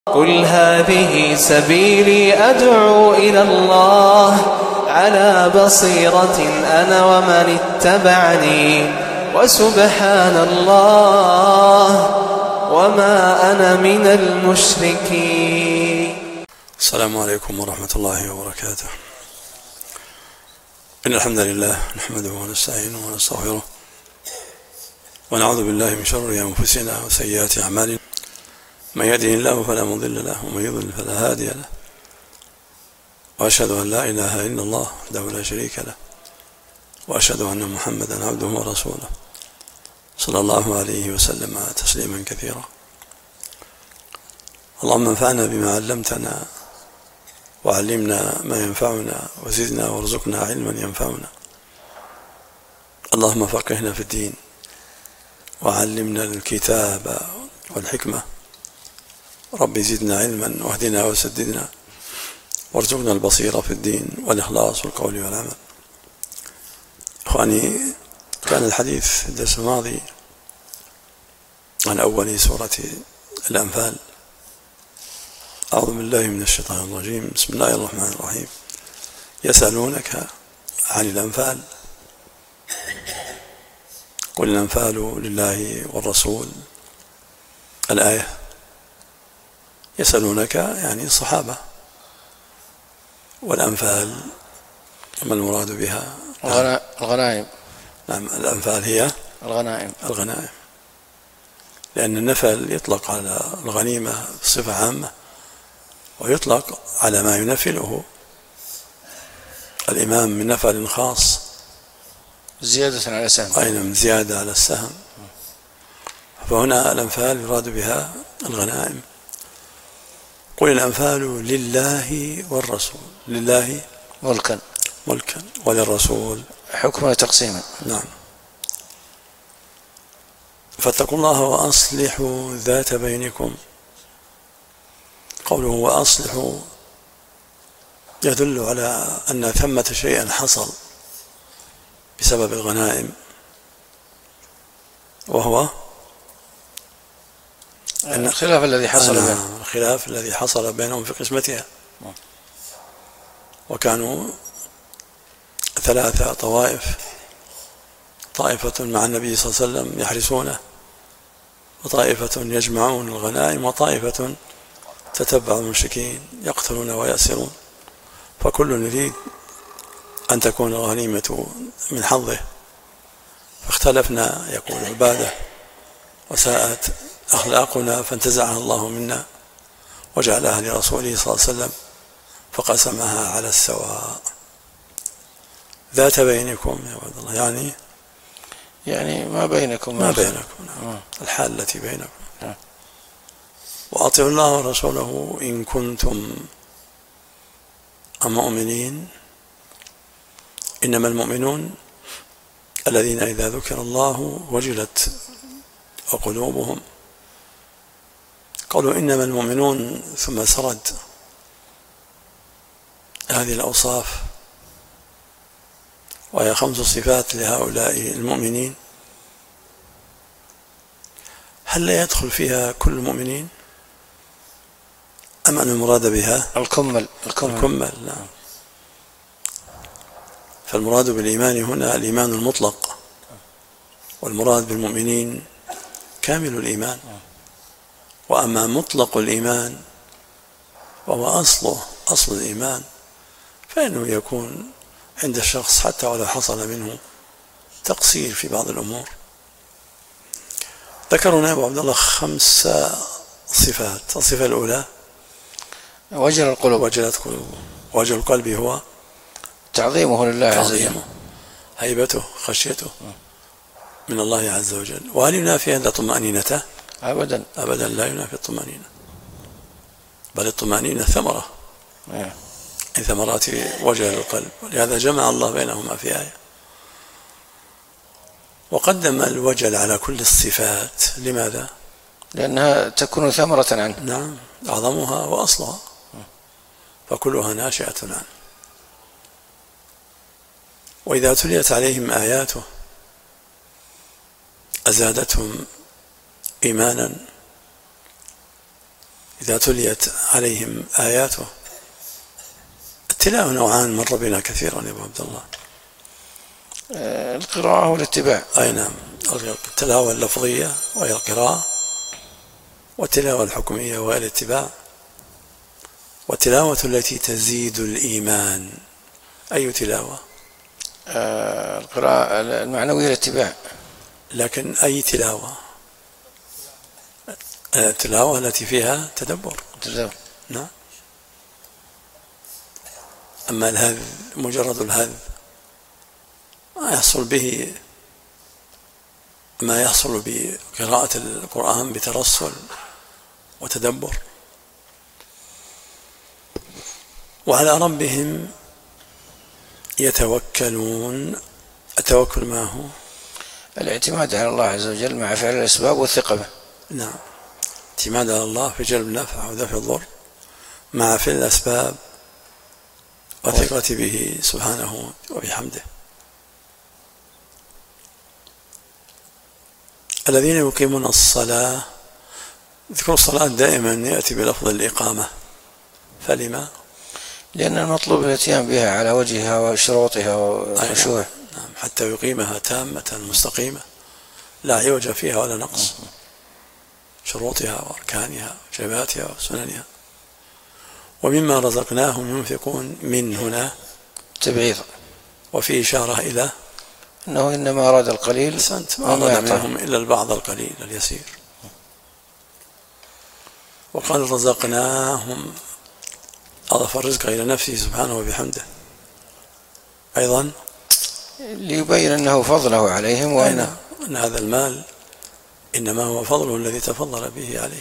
قل هذه سبيلي أدعو إلى الله على بصيرة أنا ومن اتبعني وسبحان الله وما أنا من المشركين. السلام عليكم ورحمة الله وبركاته. إن الحمد لله نحمده ونستعينه ونستغفره ونعوذ بالله من شرور أنفسنا وسيئات أعمالنا، من يهده الله فلا مضل له ومن يضلل فلا هادي له، وأشهد أن لا إله إلا الله وحده لا شريك له، وأشهد أن محمدا عبده ورسوله صلى الله عليه وسلم تسليما كثيرا. اللهم انفعنا بما علمتنا وعلمنا ما ينفعنا وزدنا وارزقنا علما ينفعنا. اللهم فقهنا في الدين وعلمنا الكتاب والحكمة. رب زدنا علما واهدنا وسددنا وارزقنا البصيرة في الدين والإخلاص والقول والعمل. إخواني، كان الحديث في الدرس الماضي عن أول سورة الأنفال. أعوذ بالله من الشيطان الرجيم. بسم الله الرحمن الرحيم. يسألونك عن الأنفال قل الأنفال لله والرسول. الآية. يسألونك يعني الصحابة، والأنفال ما المراد بها؟ الغنائم. نعم، الأنفال هي الغنائم، لأن النفل يطلق على الغنيمة بصفة عامة ويطلق على ما ينفله الإمام من نفل خاص، زيادة على السهم. أين زيادة على السهم. فهنا الأنفال يراد بها الغنائم. قل الأنفال لله والرسول. لله ملكا وللرسول حكما تقسيما. نعم. فاتقوا الله وأصلحوا ذات بينكم. قوله وأصلحوا يدل على أن ثمة شيئا حصل بسبب الغنائم، وهو الخلاف الذي حصل بينهم. الخلاف الذي حصل بينهم في قسمتها. وكانوا 3 طوائف: طائفة مع النبي صلى الله عليه وسلم يحرسونه، وطائفة يجمعون الغنائم، وطائفة تتبع المشركين يقتلون ويأسرون. فكل يريد أن تكون الغنيمة من حظه. فاختلفنا، يقول عبادة، وساءت أخلاقنا فانتزعها الله منا وجعلها لرسوله صلى الله عليه وسلم فقسمها على السواء. ذات بينكم يا عبد الله يعني ما بينكم نعم. الحال التي بينكم. وأطيعوا الله ورسوله إن كنتم مؤمنين. إنما المؤمنون الذين إذا ذكر الله وجلت وقلوبهم. قالوا إنما المؤمنون، ثم سرد هذه الأوصاف، وهي 5 صفات لهؤلاء المؤمنين. هل لا يدخل فيها كل المؤمنين، أم أن المراد بها الكمل؟ نعم. فالمراد بالإيمان هنا الإيمان المطلق، والمراد بالمؤمنين كامل الإيمان. وأما مطلق الإيمان وهو أصل الإيمان، فإنه يكون عند الشخص حتى ولو حصل منه تقصير في بعض الأمور. ذكرنا أبو عبد الله 5 صفات. الصفة الأولى وجل القلوب. وجل القلب هو تعظيمه لله عز وجل، هيبته، خشيته من الله عز وجل. وهل ينافي هذا طمأنينته؟ أبدا لا ينافي الطمأنينة، بل الطمأنينة ثمرة من ثمرات وجل القلب، ولهذا جمع الله بينهما في آية. وقدم الوجل على كل الصفات. لماذا؟ لأنها تكون ثمرة عنه. نعم، أعظمها وأصلها، فكلها ناشئة عنه. وإذا تليت عليهم آياته أزادتهم إيمانا إذا تليت عليهم آياته. التلاوة نوعان مر بنا كثيرا يا أبو عبد الله. القراءة والاتباع. أي نعم، التلاوة اللفظية وهي القراءة، والتلاوة الحكمية وهي الاتباع، والتلاوة التي تزيد الإيمان. أي تلاوة؟ القراءة المعنوية الاتباع. لكن أي تلاوة؟ التلاوة التي فيها تدبر. نعم. أما الهذ مجرد الهذ ما يحصل به ما يحصل بقراءة القرآن بترسل وتدبر. وعلى ربهم يتوكلون. التوكل ما هو؟ الاعتماد على الله عز وجل مع فعل الأسباب والثقة به. نعم، اعتماد على الله في جلب النفع ودفع الضر مع فعل الأسباب وثقة به سبحانه وبحمده. الذين يقيمون الصلاة. ذكر الصلاة دائما يأتي بلفظ الإقامة، فلما؟ لأن المطلوب الاتيان بها على وجهها وشروطها والخشوع. نعم، حتى يقيمها تامة مستقيمة لا عوج فيها ولا نقص، شروطها وأركانها وجباتها وسننها. ومما رزقناهم ينفقون. من هنا تبعيض، وفي إشارة إلى أنه إنما أراد القليل. أحسنت، ما أراد منهم إلا البعض القليل اليسير. وقال رزقناهم، أضاف الرزق إلى نفسه سبحانه وبحمده أيضا ليبين أنه فضله عليهم، وأن هذا المال إنما هو فضله الذي تفضل به عليه،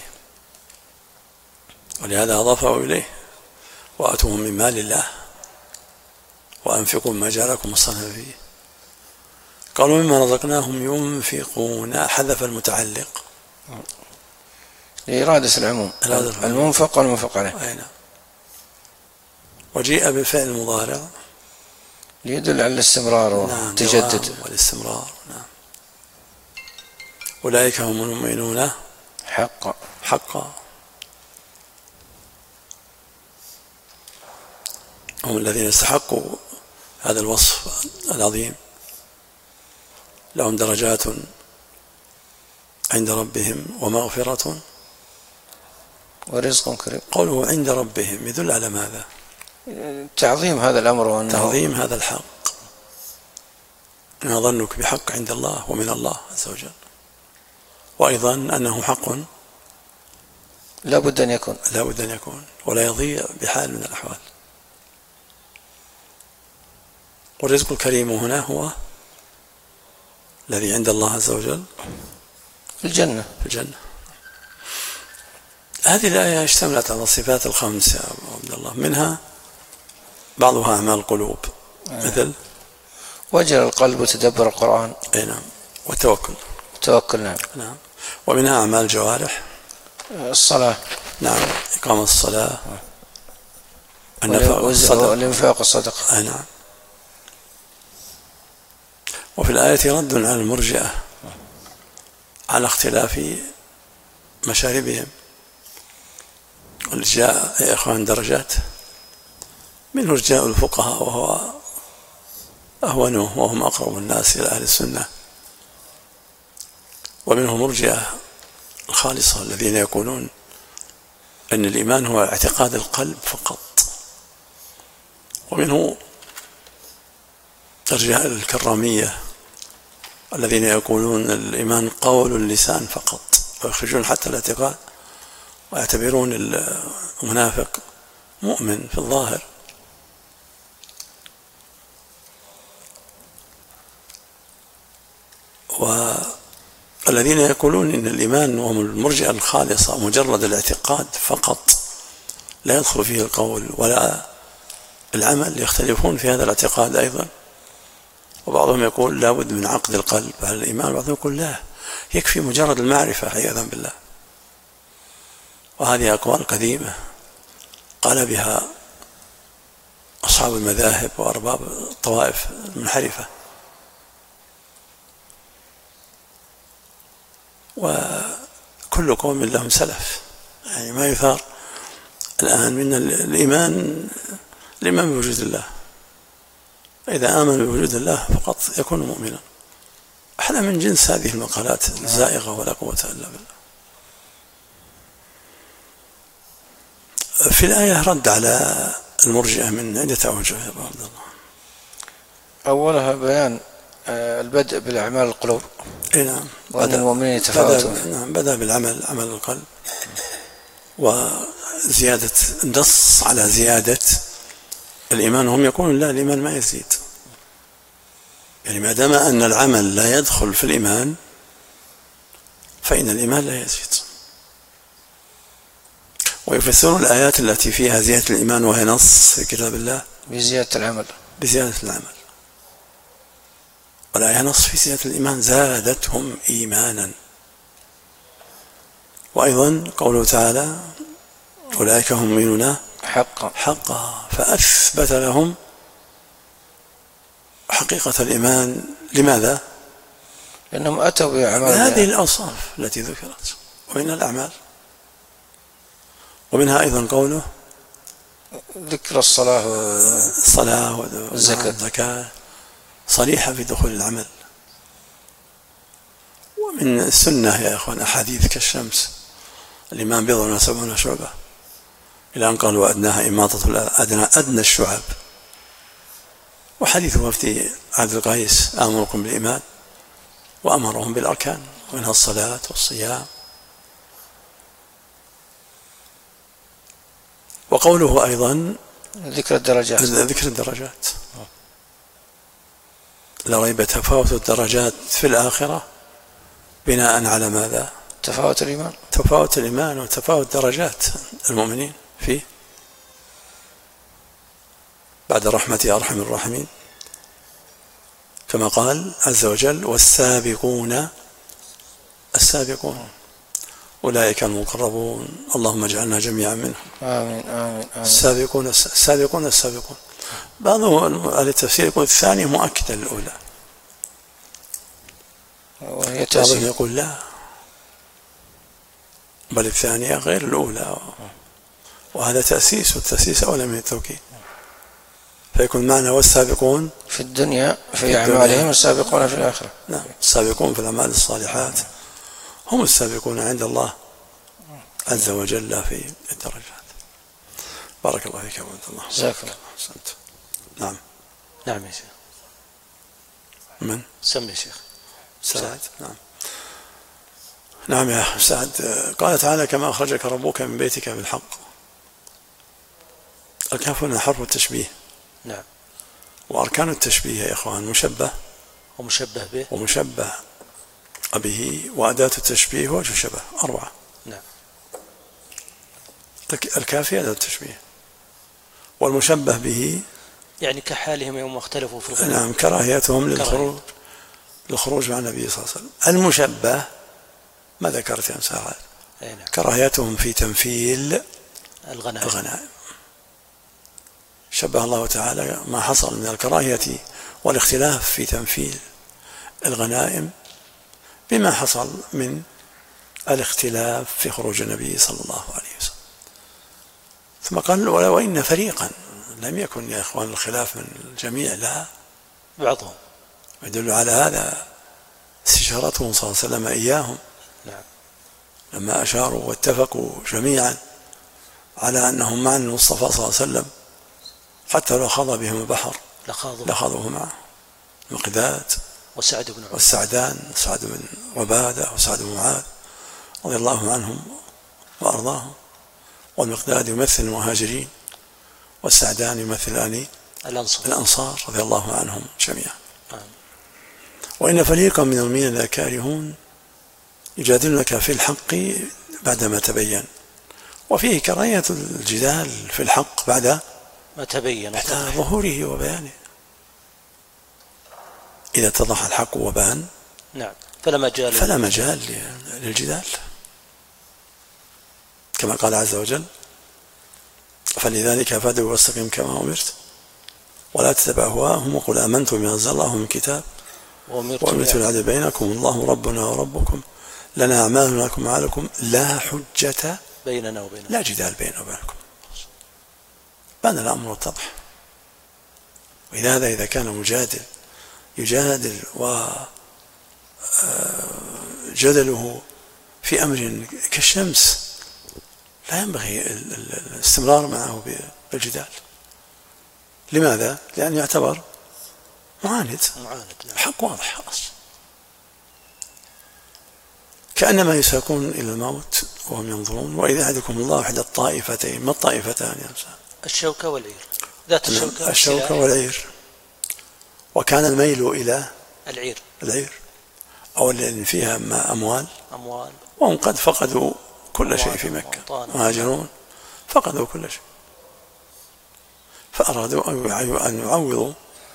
ولهذا أضافه إليه. وآتوهم من مال الله وأنفقوا ما جعلكم مصطفى فيه. قالوا مما رزقناهم ينفقون، حذف المتعلق لإرادة العموم، المنفق والمنفق عليه. نعم. وجيء بالفعل المضارع ليدل على الاستمرار والتجدد. نعم، والاستمرار. نعم. أولئك هم المؤمنون حقا، هم الذين استحقوا هذا الوصف العظيم. لهم درجات عند ربهم ومغفرة ورزق كريم. قوله عند ربهم يدل على ماذا؟ تعظيم هذا الأمر، تعظيم هذا الحق. ما ظنك بحق عند الله ومن الله عز وجل، وأيضا أنه حق لا بد أن يكون ولا يضيع بحال من الأحوال. والرزق الكريم هنا هو الذي عند الله عز وجل في الجنة. هذه الآية اشتملت على الصفات الخمس يا أبو عبد الله، منها بعضها أعمال القلوب مثل وجل القلب وتدبر القرآن. أي نعم. والتوكل. نعم. ومنها أعمال الجوارح، الصلاة. نعم، إقامة الصلاة، والإنفاق الصدقة. أي نعم. وفي الآية رد على المرجئة على اختلاف مشاربهم. والجاء يا إخوان درجات، منه رجاء الفقهاء وهو أهونه وهم أقرب الناس إلى أهل السنة، ومنهم مرجئة الخالصة الذين يقولون أن الإيمان هو اعتقاد القلب فقط، ومنه رجاء الكرامية الذين يقولون الإيمان قول اللسان فقط، ويخرجون حتى الاعتقاد ويعتبرون المنافق مؤمن في الظاهر. والذين يقولون إن الإيمان وهم المرجئة الخالصة مجرد الاعتقاد فقط لا يدخل فيه القول ولا العمل، يختلفون في هذا الاعتقاد أيضا. وبعضهم يقول لا بد من عقد القلب على الإيمان، وبعضهم يقول لا، يكفي مجرد المعرفة عياذا بالله. وهذه أقوال قديمة قال بها أصحاب المذاهب وأرباب الطوائف المنحرفة، وكل قوم لهم سلف، يعني ما يثار الآن من الإيمان بوجود الله. إذا آمن بوجود الله فقط يكون مؤمنا. أحلى من جنس هذه المقالات الزائغة ولا قوة إلا بالله. في الآية رد على المرجئة من عدة أوجه يا أبو عبد الله. أولها بيان البدء بالأعمال القلوب. نعم. وأن المؤمنين يتفاوتون. نعم، بدأ بالعمل، عمل القلب، وزيادة النص على زيادة الإيمان. هم يقولون لا، الإيمان ما يزيد. يعني ما دام أن العمل لا يدخل في الإيمان فإن الإيمان لا يزيد. ويفسرون الآيات التي فيها زيادة الإيمان وهي نص في كتاب الله بزيادة العمل، بزيادة العمل. والآية نص في زيادة الإيمان، زادتهم إيمانا. وأيضا قوله تعالى أولئك هم المؤمنون حقا، فأثبت لهم حقيقة الإيمان. لماذا؟ لأنهم أتوا بأعمال هذه الأوصاف التي ذكرت، ومن الأعمال. ومنها أيضا قوله ذكر الصلاة والزكاة صريحة في دخول العمل. ومن السنة يا أخوان أحاديث كالشمس، الإيمان بضع وسبعون شعبة، إلى أن قال وأدناها إماطة أدنى الشعب. وحديث مفتي عبد القيس آمركم بالإيمان وأمرهم بالأركان، ومنها الصلاة والصيام. وقوله أيضا ذكر الدرجات. لا ريب تفاوت الدرجات في الآخرة بناء على ماذا؟ تفاوت الإيمان وتفاوت درجات المؤمنين فيه. بعد الرحمة أرحم الراحمين، كما قال عز وجل والسابقون أولئك المقربون، اللهم اجعلنا جميعا منهم. آمين. السابقون. بعض أهل التفسير يقول الثانية مؤكدة للأولى، بعضهم يقول لا، بل الثانية غير الأولى، وهذا تأسيس، والتأسيس أولى من التوكيد. فيكون معنى والسابقون في الدنيا في أعمالهم، السابقون في الآخرة. نعم، السابقون في الأعمال الصالحات هم السابقون عند الله عز وجل في الدرجات. بارك الله فيك يا عبد الله. جزاك الله. نعم يا شيخ. من؟ سمي يا شيخ. سعد. نعم يا سعد. قال تعالى كما أخرجك ربك من بيتك بالحق. الكاف هنا حرف التشبيه. نعم. وأركان التشبيه يا إخوان مشبه ومشبه به وأداة التشبيه وجه الشبه 4. نعم. الكاف أداة التشبيه، والمشبه به يعني كحالهم يوم اختلفوا في الغنى. نعم، كراهيتهم للخروج مع النبي صلى الله عليه وسلم. المشبه ما ذكرت يا سعد؟ نعم. كراهيتهم في تمثيل الغنائم. شبه الله تعالى ما حصل من الكراهية والاختلاف في تمثيل الغنائم بما حصل من الاختلاف في خروج النبي صلى الله عليه وسلم. ثم قال وإن فريقا، لم يكن يا إخوان الخلاف من الجميع، لا، بعضهم. يدل على هذا استشارته صلى الله عليه وسلم إياهم. نعم. لما أشاروا واتفقوا جميعا على أنهم مع المصطفى صلى الله عليه وسلم، حتى لو خاض بهم البحر لخاضوه معه. المقداد والسعدان، سعد بن عبادة وسعد بن معاذ رضي الله عنهم وأرضاهم. والمقداد يمثل المهاجرين، والسعدان يمثلان الأنصار رضي الله عنهم جميعا. وإن فريقا من المؤمنين لكارهون يجادلونك في الحق بعدما تبين. وفيه كراهية الجدال في الحق بعد ما تبين، بعد ظهوره وبيانه. إذا اتضح الحق وبان، نعم، فلا مجال للجدال، كما قال عز وجل فلذلك فادع واستقم كما أمرت ولا تتبع أهواءهم وقل آمنت بما أنزل الله من كتاب وأمرت بالعدل بينكم الله ربنا وربكم لنا أعمالنا لكم أعمالكم لا حجة بيننا وبينكم. لا جدال بيننا وبينكم، بان الأمر واتضح. ولهذا إذا كان مجادل يجادل وجدله في أمر كالشمس لا ينبغي الاستمرار معه بالجدال. لماذا؟ لأنه يعتبر معاند. الحق واضح خلاص، كأنما يساقون إلى الموت وهم ينظرون. وإذا أحدكم الله إحدى الطائفتين. ما الطائفتان يا إنسان؟ الشوكة والعير، ذات الشوكة والعير. وكان الميل إلى العير أو اللي فيها أموال، وهم قد فقدوا كل شيء في مكة، مهاجرون فقدوا كل شيء، فأرادوا أن يعوضوا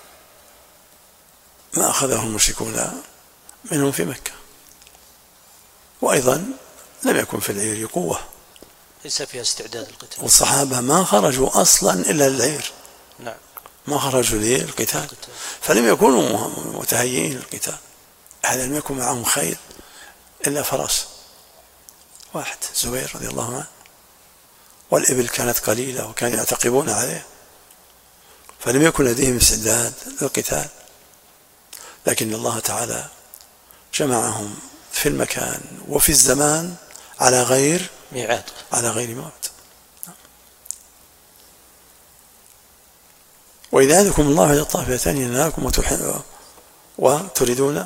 ما أخذه المشركون منهم في مكة. وأيضا لم يكن في العير قوة، ليس فيها استعداد القتال، والصحابة ما خرجوا أصلا إلا للعير. نعم، ما خرجوا للقتال، فلم يكونوا متهيئين للقتال. هذا لم يكن معهم خيل إلا فرس واحد، زبير رضي الله عنه، والإبل كانت قليلة وكانوا يعتقبون عليه، فلم يكن لديهم استعداد للقتال. لكن الله تعالى جمعهم في المكان وفي الزمان على غير ميعاد، على غير موت. وإذا أذكم الله إلى الطائفتين ينهاكم وتريدون.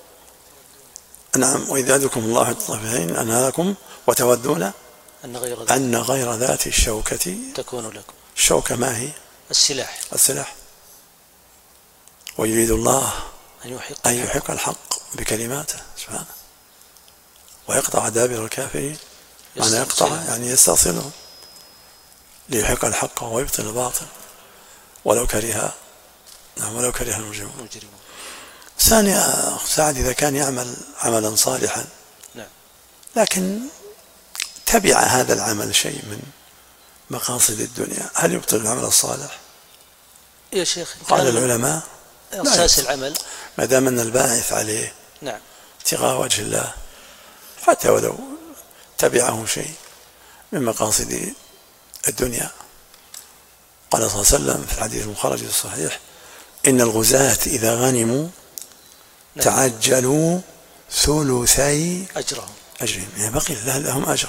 نعم، وإذا أذكم الله إلى الطائفتين أنهاكم وتودون أن غير ذات الشوكة تكون لكم. الشوكة ما هي؟ السلاح. ويريد الله أن يحق الحق بكلماته سبحانه ويقطع دابر الكافرين. معنى يقطع يعني يستأصلهم، ليحق الحق ويبطل الباطل ولو كره المجرمون. ثانيا سعد إذا كان يعمل عملا صالحا لكن تبع هذا العمل شيء من مقاصد الدنيا، هل يبطل العمل الصالح؟ يا شيخ قال العلماء أساس العمل ما دام أن الباعث عليه ابتغاء وجه الله، حتى ولو تبعه شيء من مقاصد الدنيا. قال صلى الله عليه وسلم في الحديث المخرج في الصحيح: إن الغزاة إذا غنموا تعجلوا ثلثي أجرهم، يعني بقي لهم أجر.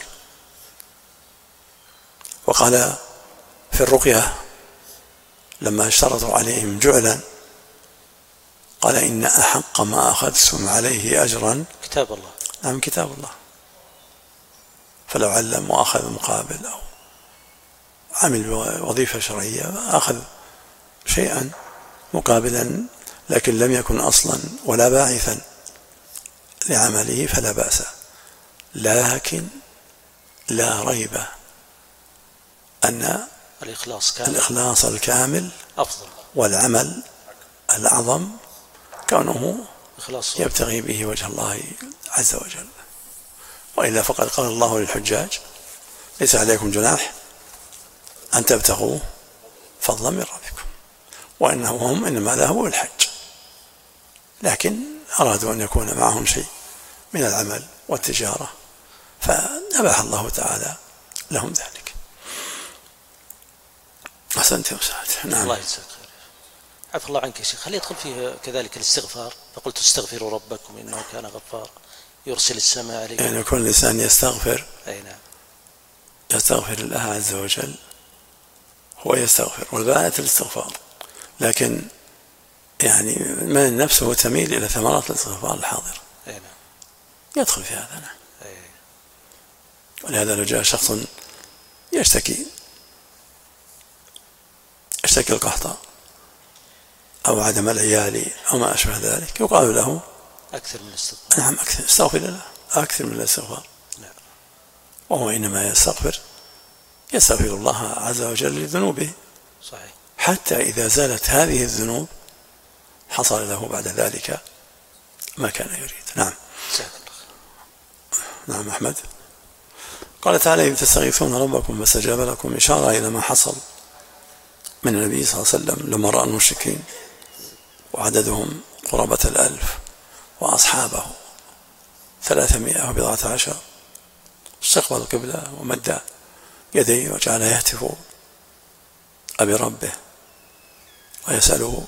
وقال في الرقية لما اشترطوا عليهم جعلا قال: إن أحق ما أخذتم عليه أجرا كتاب الله. نعم، كتاب الله. فلو علم وأخذ مقابل أو عمل وظيفة شرعية أخذ شيئا مقابلا لكن لم يكن أصلا ولا باعثا لعمله فلا بأس. لكن لا ريب أن الإخلاص الكامل أفضل، والعمل الأعظم كونه يبتغي به وجه الله عز وجل. وإلا فقد قال الله للحجاج: ليس عليكم جناح أن تبتغوا فضلا من ربكم، وإنهم إنما ذهبوا الحج، لكن أرادوا أن يكون معهم شيء من العمل والتجارة فأباح الله تعالى لهم ذلك. أحسنت يا أستاذ. نعم. الله يجزاك خير. عفى الله عنك يا شيخ. هل يدخل فيه كذلك الاستغفار؟ فقلت استغفروا ربكم إنه كان غفارا يرسل السماء عليكم. يعني كل الإنسان يستغفر. أي نعم. يستغفر الله عز وجل، هو يستغفر والباءة الاستغفار، لكن يعني من نفسه تميل إلى ثمرات الاستغفار الحاضرة. أي نعم. يدخل في هذا. نعم. ولهذا لو جاء شخص يشتكي القحط أو عدم العيال أو ما أشبه ذلك، يقال له أكثر من الاستغفار. نعم، استغفر الله، أكثر من الاستغفار. نعم. وهو إنما يستغفر الله عز وجل لذنوبه. صحيح. حتى إذا زالت هذه الذنوب حصل له بعد ذلك ما كان يريد. نعم. نعم أحمد. قال تعالى: إذ تستغيثون ربكم فاستجاب لكم، إشارة إلى ما حصل من النبي صلى الله عليه وسلم لما رأى المشركين وعددهم قرابة 1000 وأصحابه 300 وبضعة عشر استقبل القبلة ومد يديه وجعل يهتف بربه ويسأله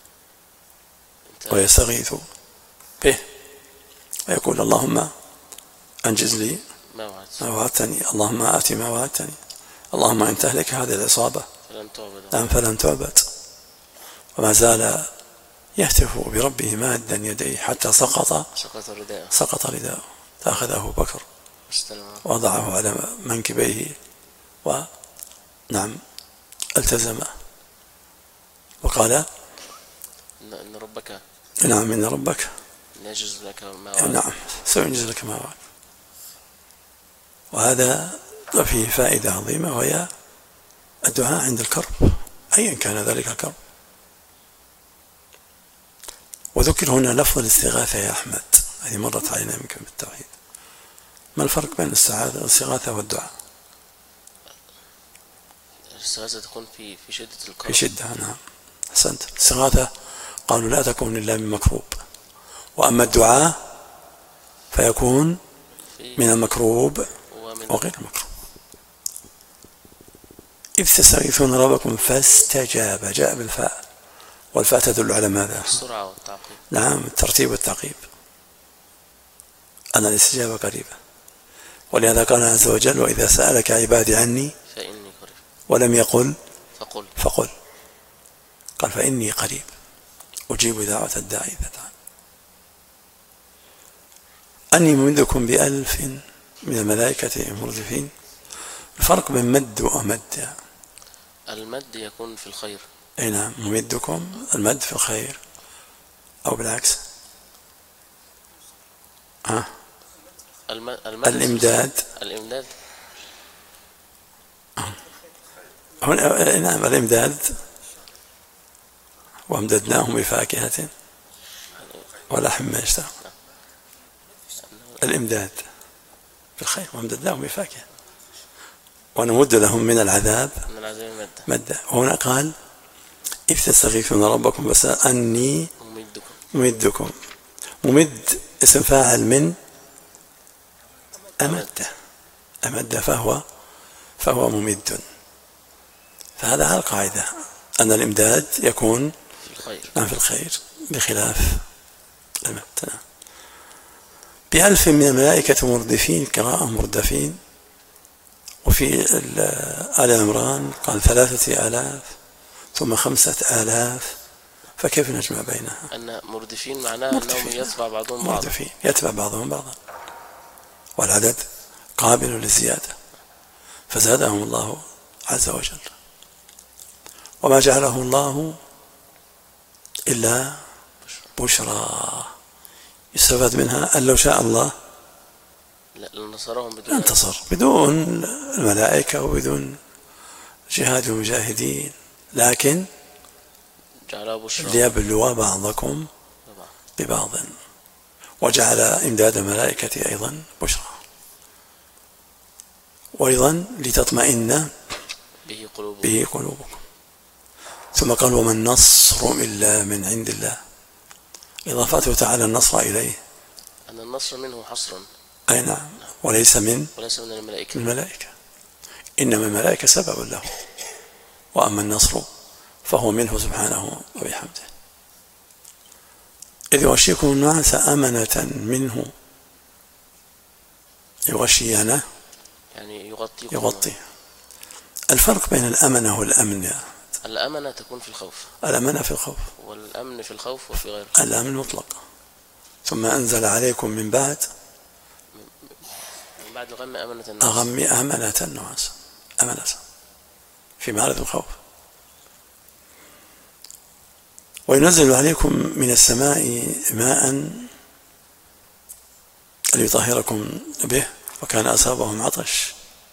ويستغيث به ويقول اللهم أنجز لي ما وعدتني، اللهم آت ما وعدتني، اللهم إن تهلك هذه العصابة فلن تعبد. وما زال يهتف بربه مادا يديه حتى سقط رداءه، فأخذه أبو بكر وضعه على منكبيه التزمه وقال إن ربك إن ربك يجز لك ما وعد. نعم سينجز لك ما وعد. وهذا فيه فائدة عظيمة، وهي الدعاء عند الكرب أيا كان ذلك الكرب. وذكر هنا لفظ الاستغاثة يا أحمد، هذه مرت علينا يمكن بالتوحيد. ما الفرق بين الاستغاثة والدعاء؟ الاستغاثة تكون في شدة الكرب. في شدة، نعم أحسنت. الاستغاثة قالوا لا تكون إلا من مكروب، وأما الدعاء فيكون من المكروب وغير المكروب. إذ تستغيثون ربكم فاستجاب، جاء بالفاء، والفاء تدل على ماذا؟ السرعة والتعقيب. نعم الترتيب والتعقيب، أن الاستجابة قريبة. ولهذا قال عز وجل وإذا سألك عبادي عني فإني قريب، ولم يقل فقل قال فإني قريب أجيب دعوة الداعي إذا دعان. أني ممدكم ب1000 من الملائكة مردفين. الفرق بين مد ومد، المد يكون في الخير. أي نعم ممدكم المد في الخير، أو بالعكس الإمداد هنا نعم الإمداد وأمددناهم بفاكهة ولحم ما يشتهون. الإمداد في الخير وأمددناهم بفاكهة ونمد لهم من العذاب مدا. وهنا قال إذ تستغيثون ربكم بس أني ممدكم. ممد اسم فاعل من أمد فهو ممد. فهذا على القاعدة أن الإمداد يكون في الخير بخلاف المد. ب1000 من الملائكة مردفين، قراءة مردفين. وفي آل عمران قال 3000 ثم 5000، فكيف نجمع بينها؟ أن مردفين معناه أنهم يتبع بعضهم بعضا. مردفين يتبع بعضهم بعضا، والعدد قابل للزيادة، فزادهم الله عز وجل. وما جعله الله إلا بشرى. يستفاد منها أن لو شاء الله انتصر بدون الملائكة وبدون جهاد المجاهدين، لكن ليبلوا بعضكم ببعض. وجعل إمداد الملائكة أيضا بشرى، وأيضا لتطمئن به قلوبكم. ثم قال وما النصر إلا من عند الله، إضافته تعالى النصر إليه، أن النصر منه حصرا. أي نعم، وليس من الملائكة. إنما الملائكة سبب له، وأما النصر فهو منه سبحانه وبحمده. إذ يغشيكم النعاس أمنة منه، يغشينا يعني يغطي. الفرق بين الأمنة والأمن؟ الأمنة تكون في الخوف، الأمنة في الخوف، والأمن في الخوف وفي غيره. الأمن مطلق. ثم أنزل عليكم من بعد الغم أمنة النعاس، أمنة في معرض الخوف. وينزل عليكم من السماء ماء ليطهركم به، وكان أصابهم عطش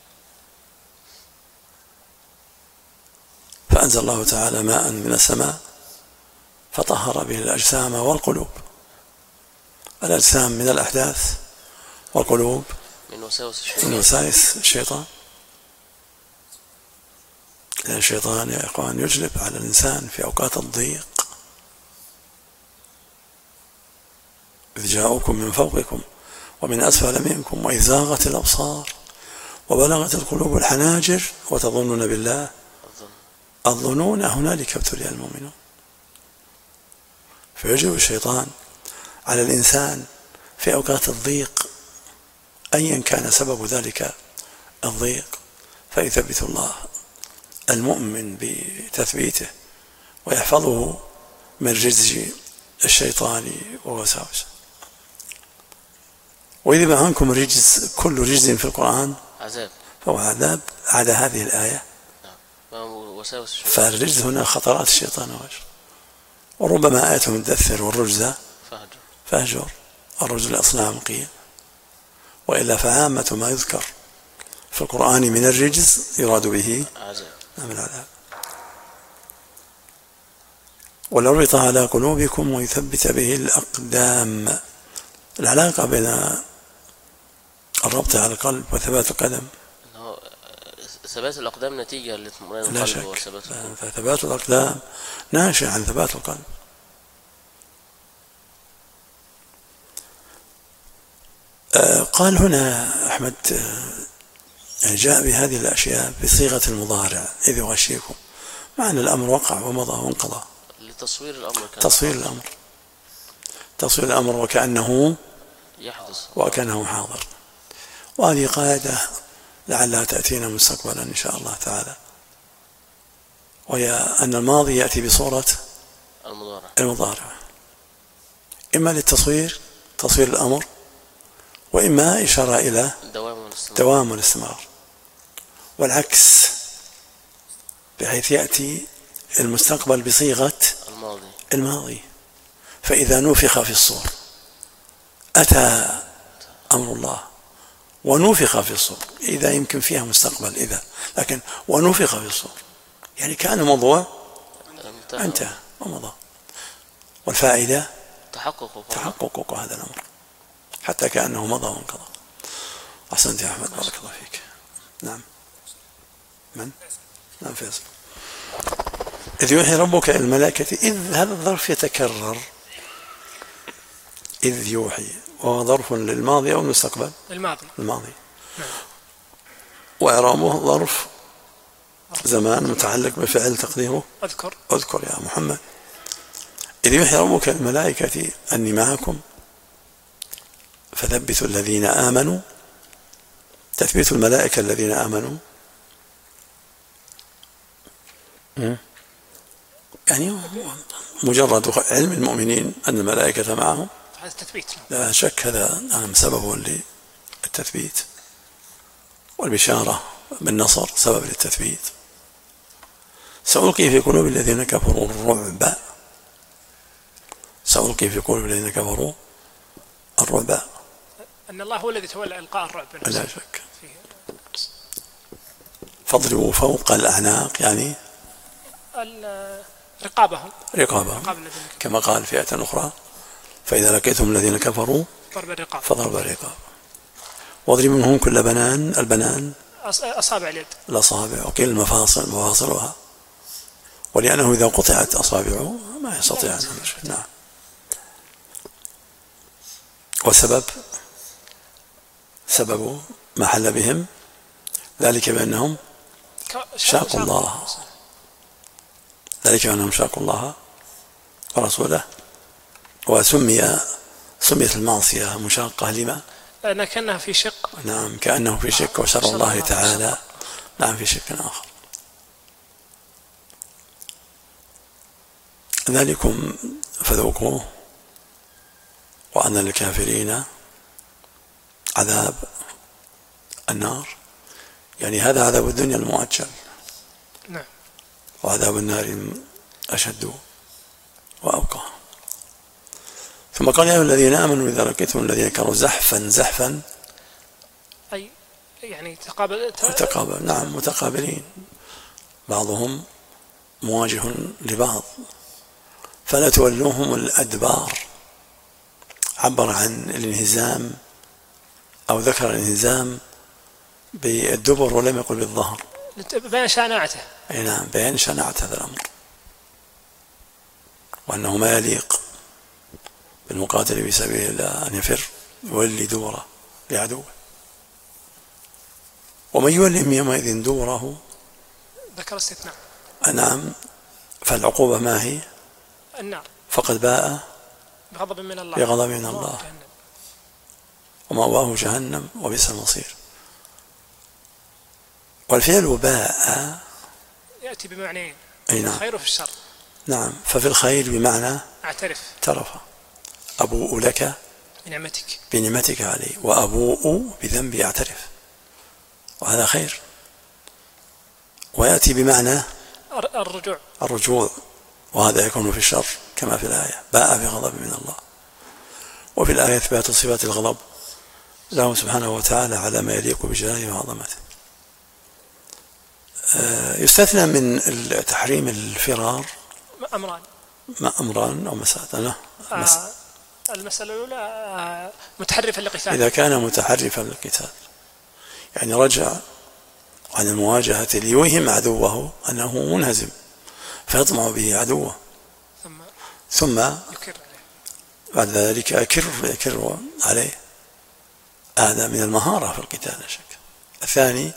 فأنزل الله تعالى ماء من السماء فطهر به الأجسام والقلوب. الأجسام من الأحداث، والقلوب من وساوس الشيطان. لأن الشيطان يا إخوان يجلب على الإنسان في أوقات الضيق. إذ جاءوكم من فوقكم ومن أسفل منكم وإذ زاغت الأبصار وبلغت القلوب الحناجر وتظنون بالله الظن. الظنون هنالك ابتلي المؤمنون. فيجب الشيطان على الإنسان في أوقات الضيق أيا كان سبب ذلك الضيق، فيثبت الله المؤمن بتثبيته ويحفظه من رجز الشيطان ووساوسه. وإذا ما عنكم رجز، كل رجز في القرآن عذاب، فهو عذاب على هذه الآية. وساوس الشيطان. فالرجز هنا خطرات الشيطان وغيره. وربما آية مدثر والرجز فاهجر. الرجز الأصنام قيل، وإلا فعامة ما يذكر في القرآن من الرجز يراد به من العذاب. ولربط على قلوبكم ويثبت به الأقدام. العلاقة بين الربط على القلب وثبات القدم، ثبات الأقدام نتيجة لاطمئنان القلب. لا شك، فثبات الأقدام ناشئ عن ثبات القلب. قال هنا أحمد جاء بهذه الأشياء بصيغة المضارع إذ يغشيكم، مع أن الأمر وقع ومضى وانقضى. لتصوير الأمر، تصوير الأمر وكأنه يحدث وكأنه حاضر. وهذه قاعدة لعلها تأتينا مستقبلا إن شاء الله تعالى، وهي أن الماضي يأتي بصورة المضارع، إما للتصوير، تصوير الأمر، وإما إشارة إلى دوام والاستمرار، والعكس بحيث يأتي المستقبل بصيغة الماضي. فإذا نفخ في الصور أتى أمر الله، ونفخ في الصور، إذا يمكن فيها مستقبل إذا، لكن ونفخ في الصور يعني كان موضوع انتهى ومضى. والفائدة تحقق هذا الأمر حتى كأنه مضى وانقضى. أحسنت يا أحمد، بارك الله فيك. نعم، من؟ نعم فيصل. إذ يوحي ربك إلى الملائكة، إذ هذا الظرف يتكرر، إذ يوحي، وهو ظرف للماضي أو المستقبل؟ الماضي. وإعرابه ظرف زمان متعلق بفعل تقديره أذكر يا محمد. إذ يوحي ربك الملائكة أني معكم فثبتوا الذين آمنوا. تثبيت الملائكة الذين آمنوا يعني مجرد علم المؤمنين أن الملائكة معهم، هذا التثبيت لا شك، هذا سبب للتثبيت. والبشارة بالنصر سبب للتثبيت. سألقي في قلوب الذين كفروا الرعب، سألقي في قلوب الذين كفروا الرعب. أن الله هو الذي تولى إلقاء الرعب. لا شك. فاضربوا فوق الأعناق يعني رقابهم كما قال في آية أخرى فإذا لقيتم الذين كفروا فضرب الرقاب واضرب منهم كل بنان. البنان أصابع اليد، الأصابع، وقيل المفاصل مفاصلها، ولأنه إذا قطعت أصابعه ما يستطيع أن يمشي. نعم. سبب ما حل بهم ذلك بأنهم شاقوا الله، ذلك بأنهم شاقوا الله ورسوله. سميت المعصية مشاقة لما؟ لأن كأنها في شق. نعم، كأنه في شق، وشر الله تعالى نعم في شق آخر. ذلكم فذوقوه وأن للكافرين عذاب النار، يعني هذا عذاب الدنيا المؤجل. نعم. وعذاب النار أشد وأبقى. ثم قال يا أيها الذين آمنوا إذا لقيتم الذين كفروا زحفا أي يعني تقابل. نعم، متقابلين، بعضهم مواجه لبعض، فلا تولوهم الأدبار. عبر عن الانهزام أو ذكر الانهزام بالدبر ولم يقل بالظهر، بيان شناعته. أي نعم، بيان شناعة هذا الأمر، وأنه ما يليق بالمقاتل في سبيل الله أن يفر يولي دبره لعدوه. ومن يولهم يومئذ دوره. ذكر استثناء. نعم، فالعقوبة ما هي؟ النار. فقد باء بغضب من الله. بغضب من الله ومأواه جهنم وبئس المصير. والفعل باء يأتي بمعنيين، أي نعم، الخير وفي الشر. نعم، ففي الخير بمعنى اعترف، أبوء لك بنعمتك علي، وأبوء بذنبي أعترف، وهذا خير. ويأتي بمعنى الرجوع، وهذا يكون في الشر كما في الآية باء بغضب من الله. وفي الآية إثبات صفات الغضب له سبحانه وتعالى على ما يليق بجلاله وعظمته. يستثنى من تحريم الفرار أمران أو مسألة. المسألة الأولى متحرفا للقتال، إذا كان متحرفا للقتال يعني رجع عن المواجهة ليوهم عدوه أنه منهزم فيطمع به عدوه، ثم بعد ذلك يكر عليه، هذا من المهارة في القتال لا شك. الثاني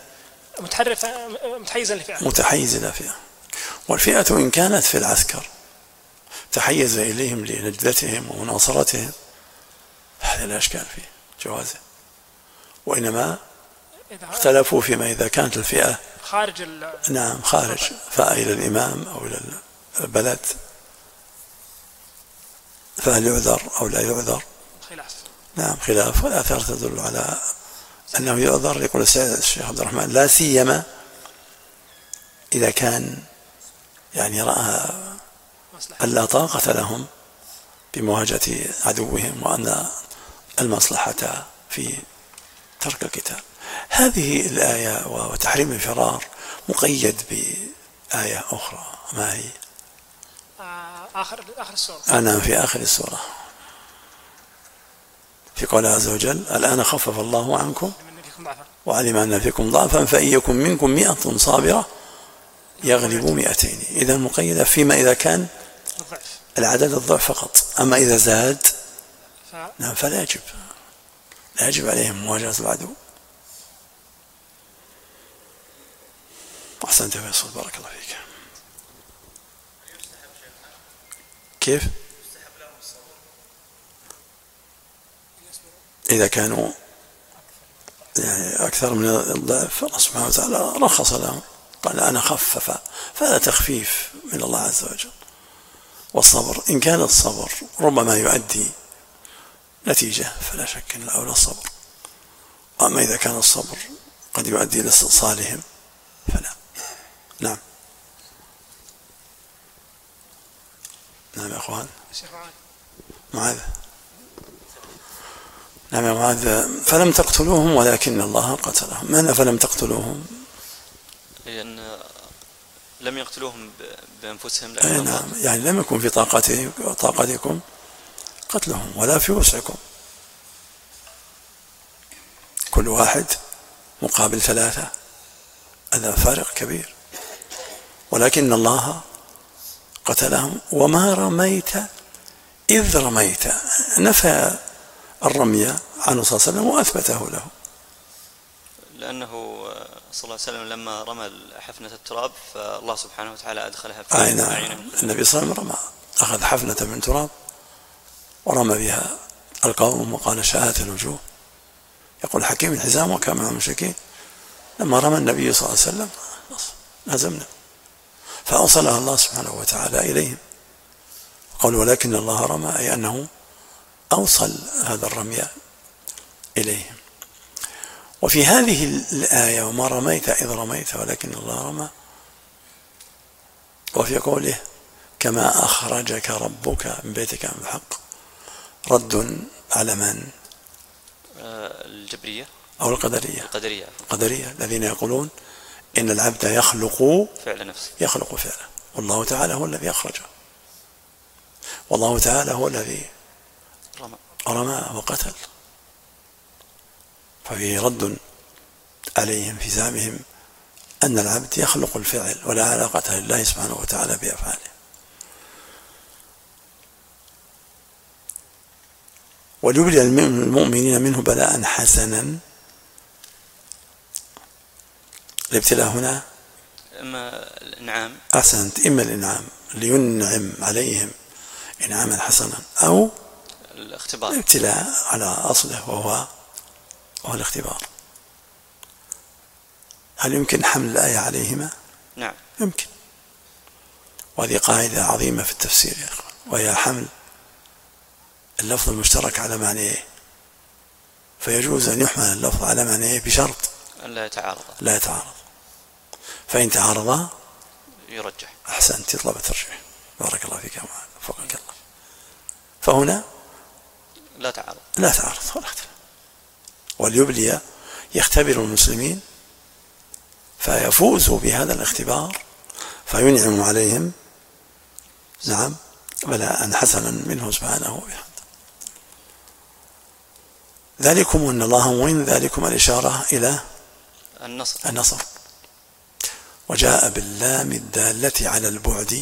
متحيز إلى فئة، والفئة إن كانت في العسكر تحيز إليهم لنجدتهم ومناصرتهم هذا لا إشكال فيه جوازه، وإنما اختلفوا فيما إذا كانت الفئة خارج فإلى الإمام أو إلى البلد فهل يعذر أو لا يعذر؟ خلاف، والآثار تدل على أنه يعذر. يقول الشيخ عبد الرحمن لا سيما إذا كان يعني رأى أن لا طاقة لهم بمواجهة عدوهم وأن المصلحة في ترك القتال. هذه الآية وتحريم الفرار مقيد بآية أخرى، ما هي؟ آخر السورة. أنا في آخر السورة في قوله عز وجل الآن خفف الله عنكم وعلم أن فيكم ضعفا فإن يكن منكم 100 صابرة يغلبوا 200. إذا مقيدة فيما إذا كان العدد الضعف فقط، أما إذا زاد نعم فلا يجب عليهم مواجهة العدو. أحسنت يا فيصل، بارك الله فيك. كيف؟ إذا كانوا يعني أكثر من الضعف الله سبحانه وتعالى رخص لهم، قال أنا خفف، فهذا تخفيف من الله عز وجل. والصبر إن كان الصبر ربما يؤدي نتيجة فلا شك أن الأولى الصبر، أما إذا كان الصبر قد يؤدي لاستئصالهم فلا. نعم يا أخوان. معاذ. نعم يا معاذ. فلم تقتلوهم ولكن الله قتلهم. ماذا فلم تقتلوهم؟ لأن لم يقتلوهم بأنفسهم. نعم، يعني لم يكن في طاقتكم قتلهم ولا في وسعكم، كل واحد مقابل 3، هذا فارق كبير. ولكن الله قتلهم وما رميت إذ رميت، نفى الرمي عنه صلى الله عليه وسلم وأثبته له، لأنه صلى الله عليه وسلم لما رمى حفنة التراب فالله سبحانه وتعالى أدخلها في أعينهم. النبي صلى الله عليه وسلم أخذ حفنة من تراب ورمى بها القوم وقال شاهت الوجوه. يقول حكيم الحزام وكان مع المشركين لما رمى النبي صلى الله عليه وسلم هزمنا، فأوصلها الله سبحانه وتعالى إليهم. قال ولكن الله رمى، أي أنه أوصل هذا الرمي إليهم. وفي هذه الآية وما رميت إذ رميت ولكن الله رمى، وفي قوله كما أخرجك ربك من بيتك بالحق، رد على من؟ الجبرية أو القدرية الذين يقولون إن العبد يخلق فعله، والله تعالى هو الذي أخرجه، والله تعالى هو الذي رمى وقتل. ففيه رد عليهم في زعمهم أن العبد يخلق الفعل ولا علاقة لله سبحانه وتعالى بأفعاله. وليبلي المؤمنين منه بلاء حسنا الابتلاء هنا إما الإنعام. أحسنت، إما الإنعام لينعم عليهم إنعاما حسنا، أو الاختبار، الابتلاء على أصله وهو الاختبار. هل يمكن حمل الآية عليهما؟ نعم يمكن، وهذه قاعدة عظيمة في التفسير يا أخوان، وهي حمل اللفظ المشترك على معنيه، فيجوز أن يحمل اللفظ على معنيه بشرط أن لا يتعارض، فإن تعارضا يرجح. أحسنت، يطلب الترجيح، بارك الله فيك وفقك الله. فهنا لا تعارض ولا اختلاف، وليبلي يختبر المسلمين فيفوزوا بهذا الاختبار فينعم عليهم نعم بلاء حسنا منه سبحانه وبحمده. ذلكم أن الله وإن ذلكم الإشارة إلى النصر، وجاء باللام الدالة على البعد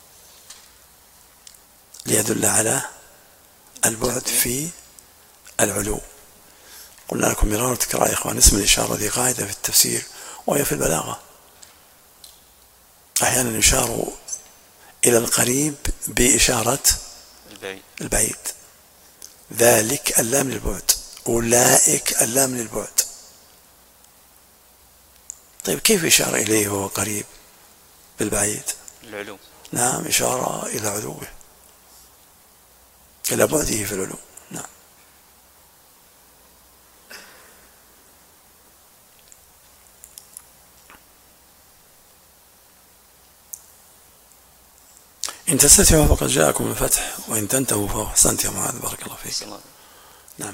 ليدل على البعد في العلو. قلنا لكم مرارا وتكرارا يا إخوان، اسم الإشارة ذي قاعدة في التفسير وهي في البلاغة، أحيانا يشار إلى القريب بإشارة البعيد، ذلك اللام للبعد، أولئك اللام للبعد. طيب كيف إشارة إليه وهو قريب بالبعيد؟ العلو. نعم، إشارة إلى علوه، إلى بعده في العلو. نعم. إن تستفتحوا فقد جاءكم الفتح وإن تنتهوا فهو. أحسنت يا معاذ، بارك الله فيك. نعم.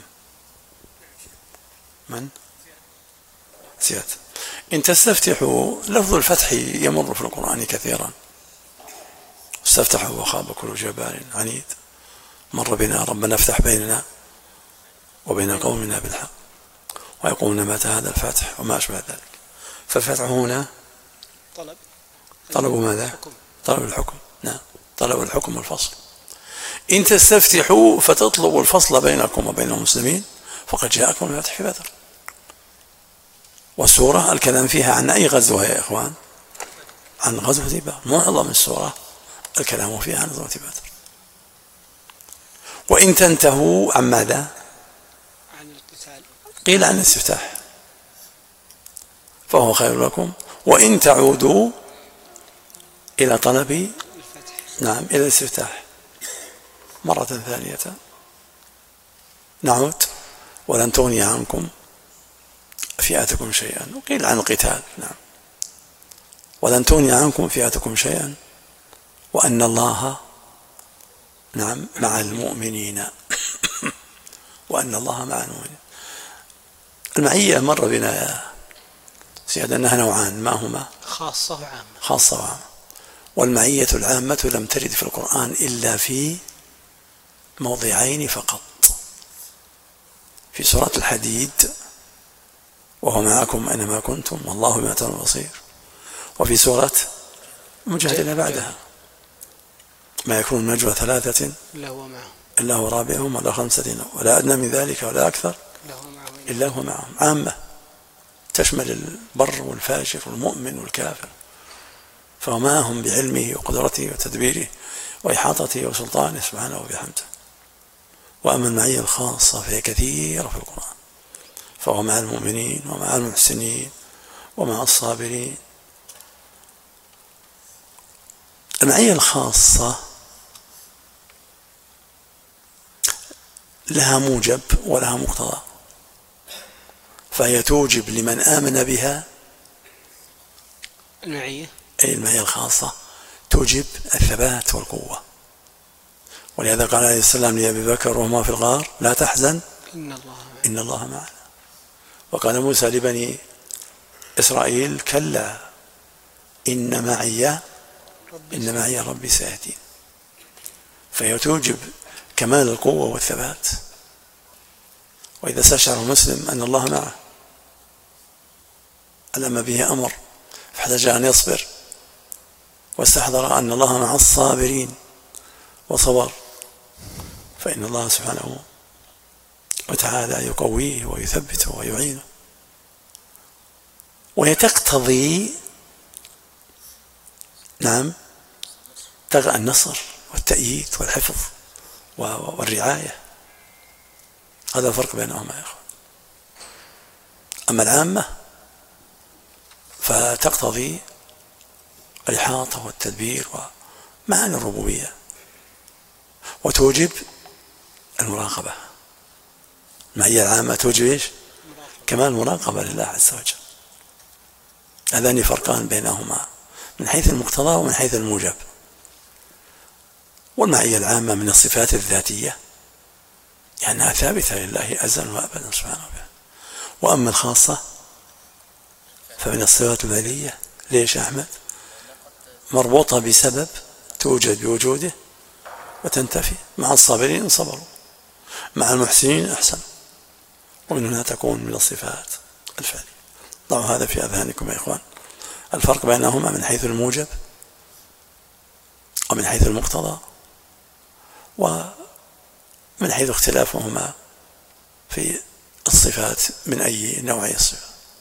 من؟ زياد. إن تستفتحوا، لفظ الفتح يمر في القرآن كثيرا، استفتحوا وخاب كل جبار عنيد، مر بنا ربنا افتح بيننا وبين قومنا بالحق، ويقولون متى هذا الفتح وما أشبه ذلك. فالفتح هنا طلب ماذا؟ طلب الحكم. نعم، طلب الحكم والفصل. إن تستفتحوا فتطلبوا الفصل بينكم وبين المسلمين فقد جاءكم الفتح في بدر. والسورة الكلام فيها عن أي غزوة يا إخوان؟ عن غزوة بدر، معظم السورة الكلام فيها عن غزوة بدر. وإن تنتهوا عن ماذا؟ عن القتال، قيل عن الاستفتاح فهو خير لكم، وإن تعودوا إلى طلب الفتح، نعم إلى الاستفتاح مرة ثانية نعود ولن تغني عنكم فئاتكم شيئا. وقيل عن القتال نعم، ولن تغني عنكم فئاتكم شيئا وأن الله نعم مع المؤمنين وأن الله مع المؤمنين. المعية مر بنا يا سيادة أنها نوعان، ما هما؟ خاصة وعامة. خاصة وعامة. والمعية العامة لم ترد في القرآن إلا في موضعين فقط، في سورة الحديد وهو معكم أينما كنتم والله بما تعملون بصير، وفي سورة المجادلة بعدها ما يكون من نجوى ثلاثة إلا هو رابعهم ولا خمسة ولا أدنى من ذلك ولا أكثر إلا هو معهم. عامة تشمل البر والفاجر والمؤمن والكافر، فهو معهم بعلمه وقدرته وتدبيره وإحاطته وسلطانه سبحانه وبحمده. وأما المعية الخاصة فهي كثيرة في القرآن، فهو مع المؤمنين ومع المحسنين ومع الصابرين. المعية الخاصة لها موجب ولها مقتضى، فهي توجب لمن آمن بها المعية، أي المعية الخاصة توجب الثبات والقوة. ولهذا قال عليه السلام لأبي بكر وهما في الغار لا تحزن إن الله معنا. وقال موسى لبني إسرائيل كلا إن معي ربي سيهدين. فهي توجب كمال القوة والثبات. وإذا استشعر المسلم أن الله معه ألم به أمر فاحتاج أن يصبر، واستحضر أن الله مع الصابرين وصبر، فإن الله سبحانه وتعالى يقويه ويثبته ويعينه. وهي تقتضي نعم النصر والتأييد والحفظ والرعاية. هذا الفرق بينهما يا أخوان. أما العامة فتقتضي الإحاطة والتدبير ومعاني الربوبية، وتوجب المراقبة. المعية العامة توجب إيش؟ كمال المراقبة لله عز وجل. هذان فرقان بينهما من حيث المقتضى ومن حيث الموجب. والمعية العامة من الصفات الذاتية لأنها ثابتة لله أزلا وأبدا سبحانه وتعالى. وأما الخاصة فمن الصفات الفعلية. ليش يا أحمد؟ مربوطة بسبب توجد بوجوده وتنتفي. مع الصابرين إن صبروا، مع المحسنين أحسن. ومن هنا تكون من الصفات الفعلية. ضعوا هذا في أذهانكم يا إخوان، الفرق بينهما من حيث الموجب ومن حيث المقتضى ومن حيث اختلافهما في الصفات من أي نوع الصفات.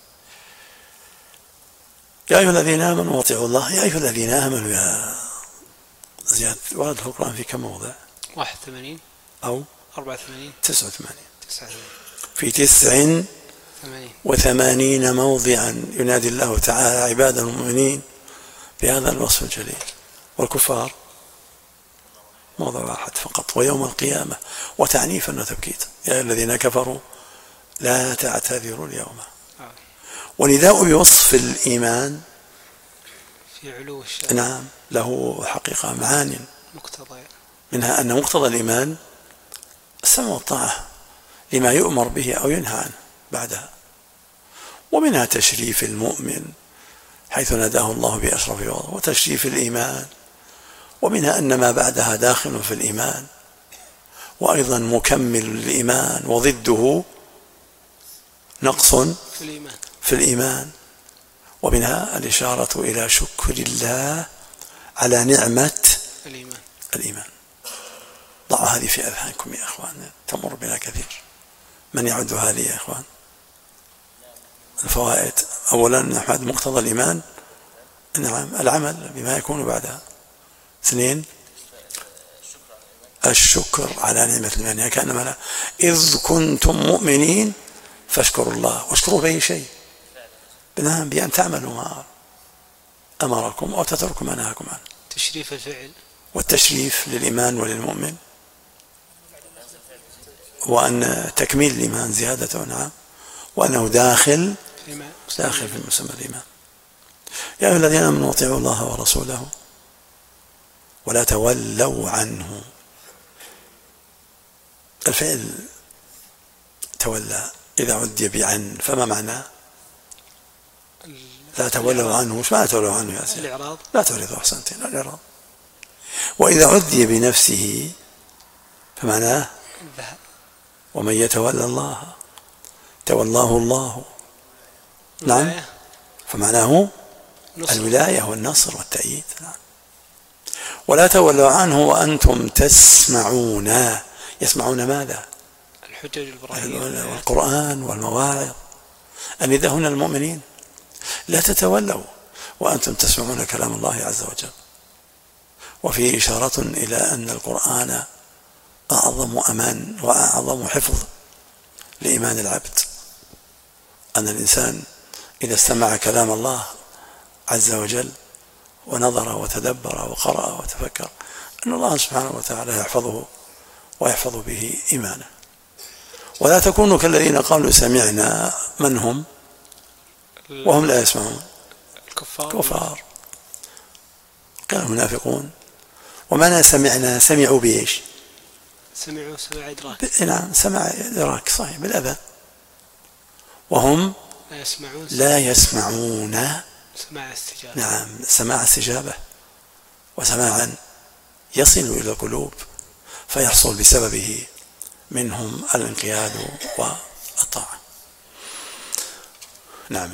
يا أيها الذين آمنوا واطيعوا الله. يا أيها الذين آمنوا يا زياد، ورد في القرآن في كم موضع؟ 81 أو 84 89 في 89 موضعا ينادي الله تعالى عباد المؤمنين بهذا الوصف الجليل. والكفار موضع واحد فقط، ويوم القيامة، وتعنيفا وتبكيتا. يا الذين كفروا لا تعتذروا اليوم. ونداء بوصف الإيمان في علو الشأن نعم له حقيقة معان، مقتضى منها أن مقتضى الإيمان السمع والطاعة لما يؤمر به أو ينهى عنه بعدها. ومنها تشريف المؤمن حيث ناداه الله بأشرف وضع، وتشريف الإيمان. ومنها أن ما بعدها داخل في الإيمان، وأيضا مكمل للإيمان، وضده نقص في الإيمان. ومنها الإشارة إلى شكر الله على نعمة الإيمان. ضعوا هذه في أذهانكم يا أخوان، تمر بنا كثير. من يعد هذه يا أخوان؟ الفوائد: أولا نحمد مقتضى الإيمان، نعم العمل بما يكون بعدها. 2 الشكر على نعمة الإيمان، يعني كأنما إذ كنتم مؤمنين فاشكروا الله. واشكروا بأي شيء؟ نعم بأن تعملوا ما أمركم أو تتركوا ما نهاكم عنه. تشريف الفعل، والتشريف للإيمان وللمؤمن، وأن تكميل الإيمان زيادته نعم، وأنه داخل في مسمى الإيمان. يا أيها الذين آمنوا اطيعوا الله ورسوله ولا تولوا عنه. الفعل تولى إذا عدي بعن فما معناه؟ لا تولوا عنه. وش معنى تولوا عنه يا سيدي؟ الإعراض. لا تعرضوا أحسنتين، الإعراض. وإذا عدي بنفسه فمعناه ومن يتولى الله تولاه الله. نعم فمعناه الولاية والنصر والتأييد. نعم. ولا تولوا عنه وأنتم تسمعون. يسمعون ماذا؟ الحجج الإبراهيمية والقرآن والمواعظ. النداء هنا المؤمنين. لا تتولوا وأنتم تسمعون كلام الله عز وجل. وفيه إشارة إلى أن القرآن أعظم أمان وأعظم حفظ لإيمان العبد. أن الإنسان إذا استمع كلام الله عز وجل ونظر وتدبر وقرأ وتفكر أن الله سبحانه وتعالى يحفظه ويحفظ به إيمانه. ولا تكونوا كالذين قالوا سمعنا، من هم وهم لا يسمعون؟ كفار. قال المنافقون. ومعنى سمعنا سمعوا بإيش؟ سمعوا سمع إدراك. نعم سمع إدراك صحيح بالأذى. وهم لا يسمعون سماع استجابة. نعم سماع استجابة، وسماعا يصل إلى القلوب فيحصل بسببه منهم الانقياد والطاعة. نعم.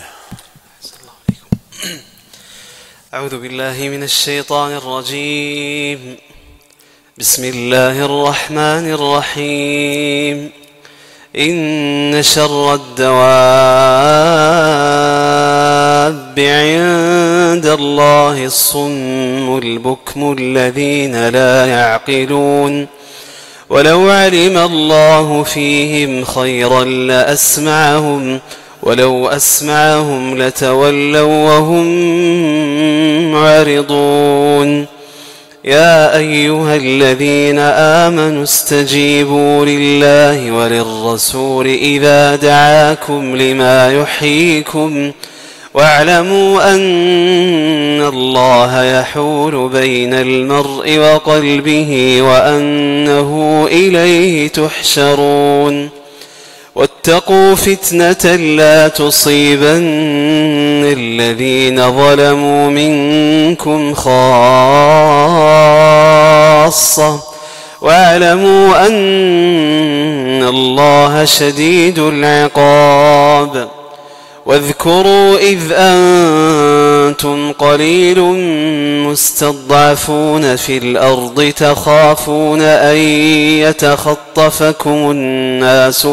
أعوذ بالله من الشيطان الرجيم. بسم الله الرحمن الرحيم. إن شر الدواب عند الله الصم البكم الذين لا يعقلون ولو علم الله فيهم خيرا لأسمعهم ولو أسمعهم لتولوا وهم معرضون يا أيها الذين آمنوا استجيبوا لله وللرسول إذا دعاكم لما يحييكم واعلموا أن الله يحول بين المرء وقلبه وأنه إليه تحشرون واتقوا فتنة لا تصيبن الذين ظلموا منكم خاصة واعلموا أن الله شديد العقاب واذكروا إذ أنتم قليل مستضعفون في الأرض تخافون أن يتخطفكم الناس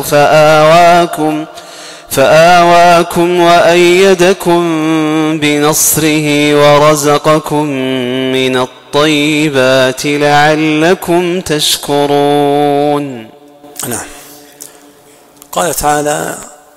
فآواكم وأيدكم بنصره ورزقكم من الطيبات لعلكم تشكرون. نعم. قال تعالى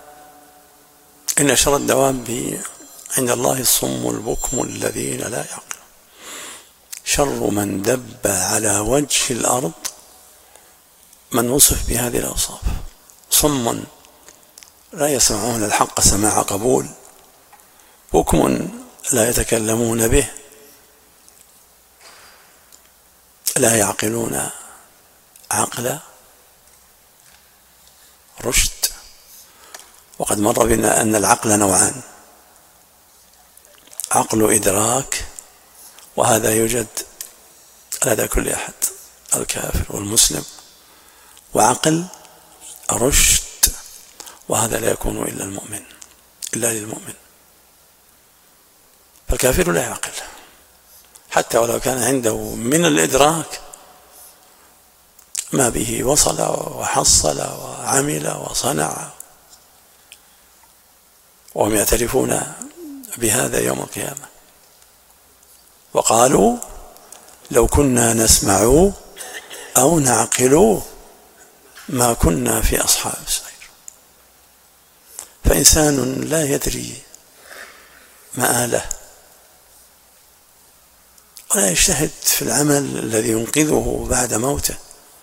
إن شر الدواب عند الله الصم البكم الذين لا يعقلون. شر من دب على وجه الأرض من وصف بهذه الأوصاف: صم لا يسمعون الحق سماع قبول، بكم لا يتكلمون به، لا يعقلون عقل رشد. وقد مر بنا أن العقل نوعان: عقل إدراك، وهذا يوجد لدى كل أحد، الكافر والمسلم، وعقل رشد، وهذا لا يكون إلا للمؤمن. فالكافر لا يعقل حتى ولو كان عنده من الإدراك ما به وصل وحصل وعمل وصنع، وهم يعترفون بهذا يوم القيامة. وقالوا لو كنا نسمع أو نعقل ما كنا في أصحاب السعير. فإنسان لا يدري مآله ولا يجتهد في العمل الذي ينقذه بعد موته،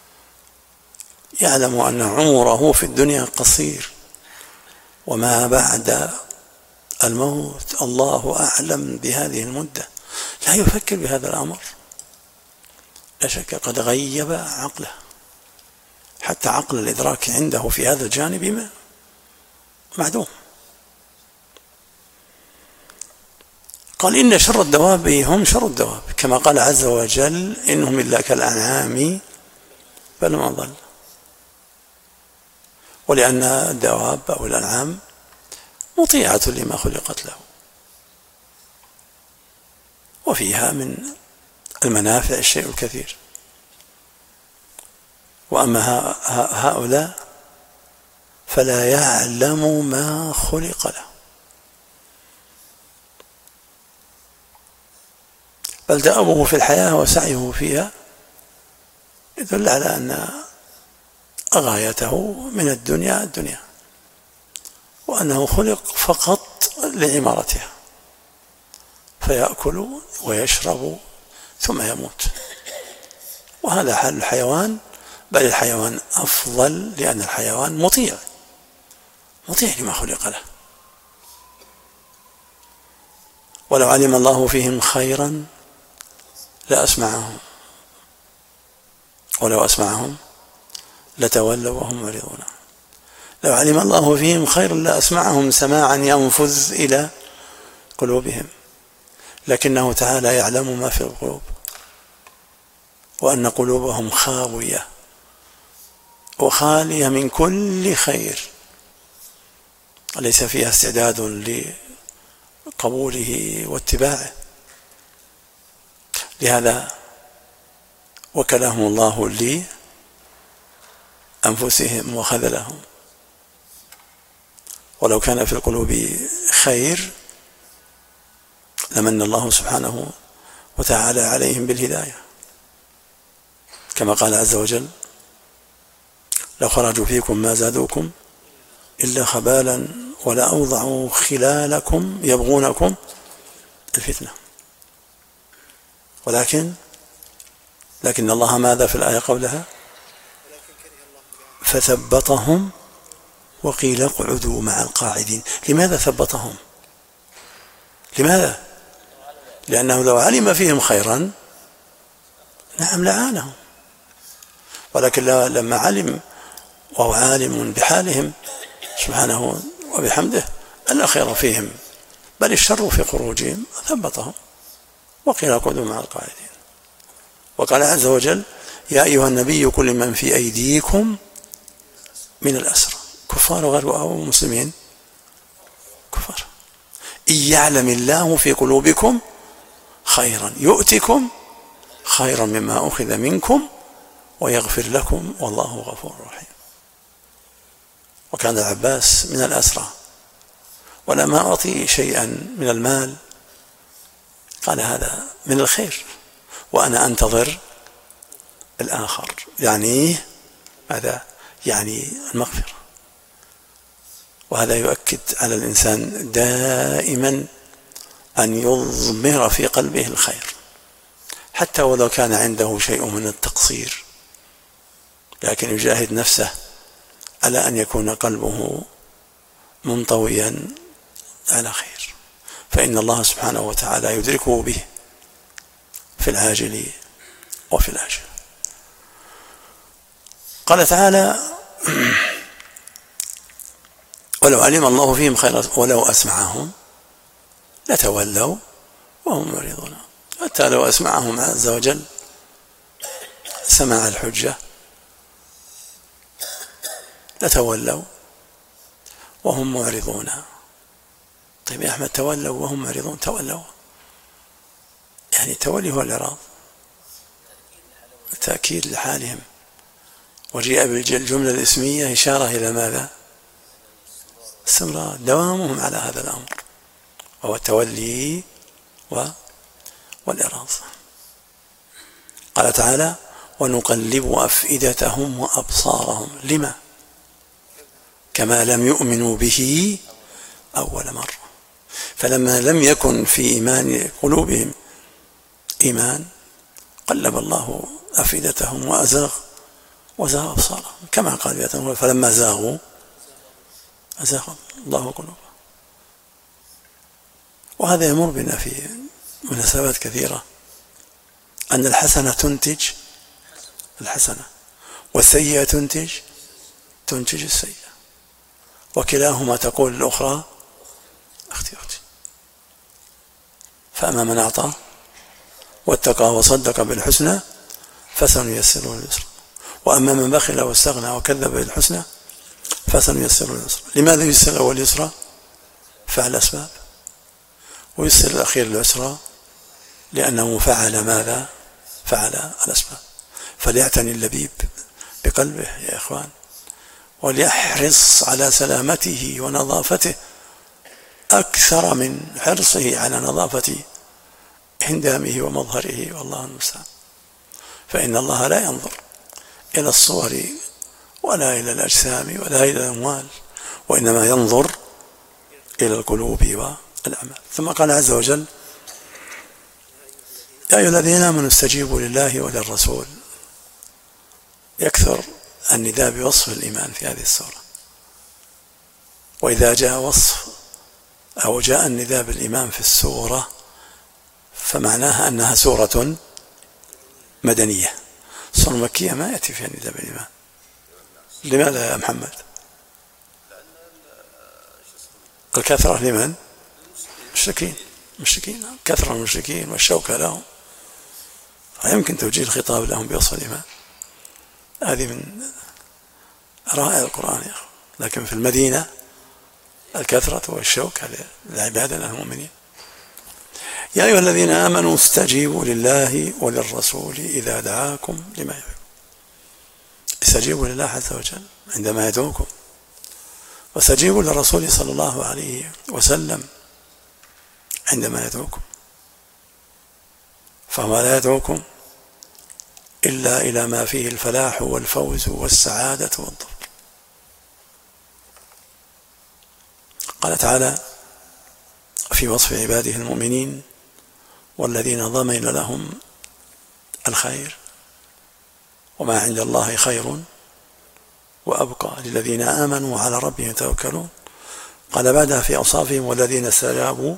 يعلم أن عمره في الدنيا قصير وما بعد الموت الله أعلم بهذه المدة، لا يفكر بهذا الأمر، لا شك قد غيب عقله، حتى عقل الإدراك عنده في هذا الجانب معدوم. قال إن شر الدواب هم شر الدواب، كما قال عز وجل إنهم إلا كالأنعام بل هم أضل. ولأن الدواب أو الأنعام مطيعة لما خلقت له، وفيها من المنافع الشيء الكثير. وأما هؤلاء فلا يعلم ما خلق له، بل دأبه في الحياة وسعيه فيها يدل على أن غايته من الدنيا وأنه خلق فقط لعمارتها، فيأكل ويشرب ثم يموت. وهذا حال الحيوان، بل الحيوان أفضل، لأن الحيوان مطيع لما خلق له. ولو علم الله فيهم خيرا لأسمعهم، ولو أسمعهم لتولوا وهم معرضون. لو علم الله فيهم خيرا لأسمعهم سماعا ينفذ إلى قلوبهم، لكنه تعالى يعلم ما في القلوب، وأن قلوبهم خاوية وخالية من كل خير، ليس فيها استعداد لقبوله واتباعه. لهذا وكلهم الله لأنفسهم وخذلهم. ولو كان في القلوب خير لمن الله سبحانه وتعالى عليهم بالهداية، كما قال عز وجل: لو خرجوا فيكم ما زادوكم إلا خبالا ولا أوضعوا خلالكم يبغونكم الفتنة. لكن الله ماذا في الآية قبلها؟ فثبطهم وقيل اقعدوا مع القاعدين. لماذا ثبطهم؟ لماذا؟ لأنه لو علم فيهم خيرا نعم لعانهم، ولكن لما علم وهو عالم بحالهم سبحانه وبحمده أن لا خير فيهم بل الشر في خروجهم ثبطهم وقيل اقعدوا مع القاعدين. وقال عز وجل: يا أيها النبي قل لمن في أيديكم من الأسرى، كفار وغير أو مسلمين، كفار، إن يعلم الله في قلوبكم خيرا يؤتكم خيرا مما أخذ منكم ويغفر لكم والله غفور رحيم. وكان العباس من الأسرى ولما أعطي شيئا من المال قال: هذا من الخير وأنا أنتظر الآخر، يعني هذا يعني المغفرة. وهذا يؤكد على الإنسان دائما أن يضمر في قلبه الخير، حتى ولو كان عنده شيء من التقصير، لكن يجاهد نفسه على أن يكون قلبه منطويا على خير، فإن الله سبحانه وتعالى يدركه به في العاجل وفي الآجل. قال تعالى: ولو علم الله فيهم خيرا ولو أسمعهم لتولوا وهم معرضون. حتى لو أسمعهم عز وجل سماع الحجة لتولوا وهم معرضون. طيب يا أحمد، تولوا وهم معرضون، تولوا يعني التولي هو الإعراض، تأكيد لحالهم، وجيء بالجملة الاسمية إشارة إلى ماذا؟ استمرار، دوامهم على هذا الأمر، وهو التولي والإعراض. قال تعالى: ونقلب أفئدتهم وأبصارهم لما كما لم يؤمنوا به أول مرة. فلما لم يكن في إيمان قلوبهم إيمان قلب الله أفئدتهم وأزاغ أبصارهم، كما قال: فلما زاغوا أزاغ الله قلوبهم. وهذا يمر بنا في مناسبات كثيرة، أن الحسنة تنتج الحسنة والسيئة تنتج السيئة، وكلاهما تقول الأخرى أختي. فأما من أعطى واتقى وصدق بالحسنى فسنيسره لليسرى، وأما من بخل واستغنى وكذب بالحسنى فسنيسره لليسرى. لماذا يسر واليسرى؟ فعل أسباب، ويسر الأخير اليسرى لأنه فعل ماذا؟ فعل الأسباب. فليعتني اللبيب بقلبه يا إخوان، وليحرص على سلامته ونظافته أكثر من حرصه على نظافة هندامه ومظهره، والله المستعان. فإن الله لا ينظر إلى الصور ولا إلى الأجسام ولا إلى الأموال، وإنما ينظر إلى القلوب والأعمال. ثم قال عز وجل: يا أيها الذين آمنوا استجيبوا لله وللرسول. يكثر النداء بوصف الإيمان في هذه السورة، وإذا جاء وصف أو جاء النداء بالإيمان في السورة فمعناها أنها سورة مدنية. سورة مكية ما يأتي فيها النداء بالإيمان. لماذا يا محمد؟ الكثرة لمن؟ مشركين، كثرة المشركين والشوكة لهم، فيمكن توجيه الخطاب لهم بوصف الإيمان. هذه من رائع القرآن يا أخي. لكن في المدينة الكثرة والشوكة للعباد المؤمنين. يا أيها الذين آمنوا استجيبوا لله وللرسول إذا دعاكم لما يحب. استجيبوا لله عز وجل عندما يدعوكم، واستجيبوا للرسول صلى الله عليه وسلم عندما يدعوكم. فهو لا يدعوكم إلا إلى ما فيه الفلاح والفوز والسعادة والظفر. قال تعالى في وصف عباده المؤمنين: والذين ضمن لهم الخير وما عند الله خير وأبقى للذين آمنوا وعلى ربهم يتوكلون. قال بعدها في أوصافهم: والذين استجابوا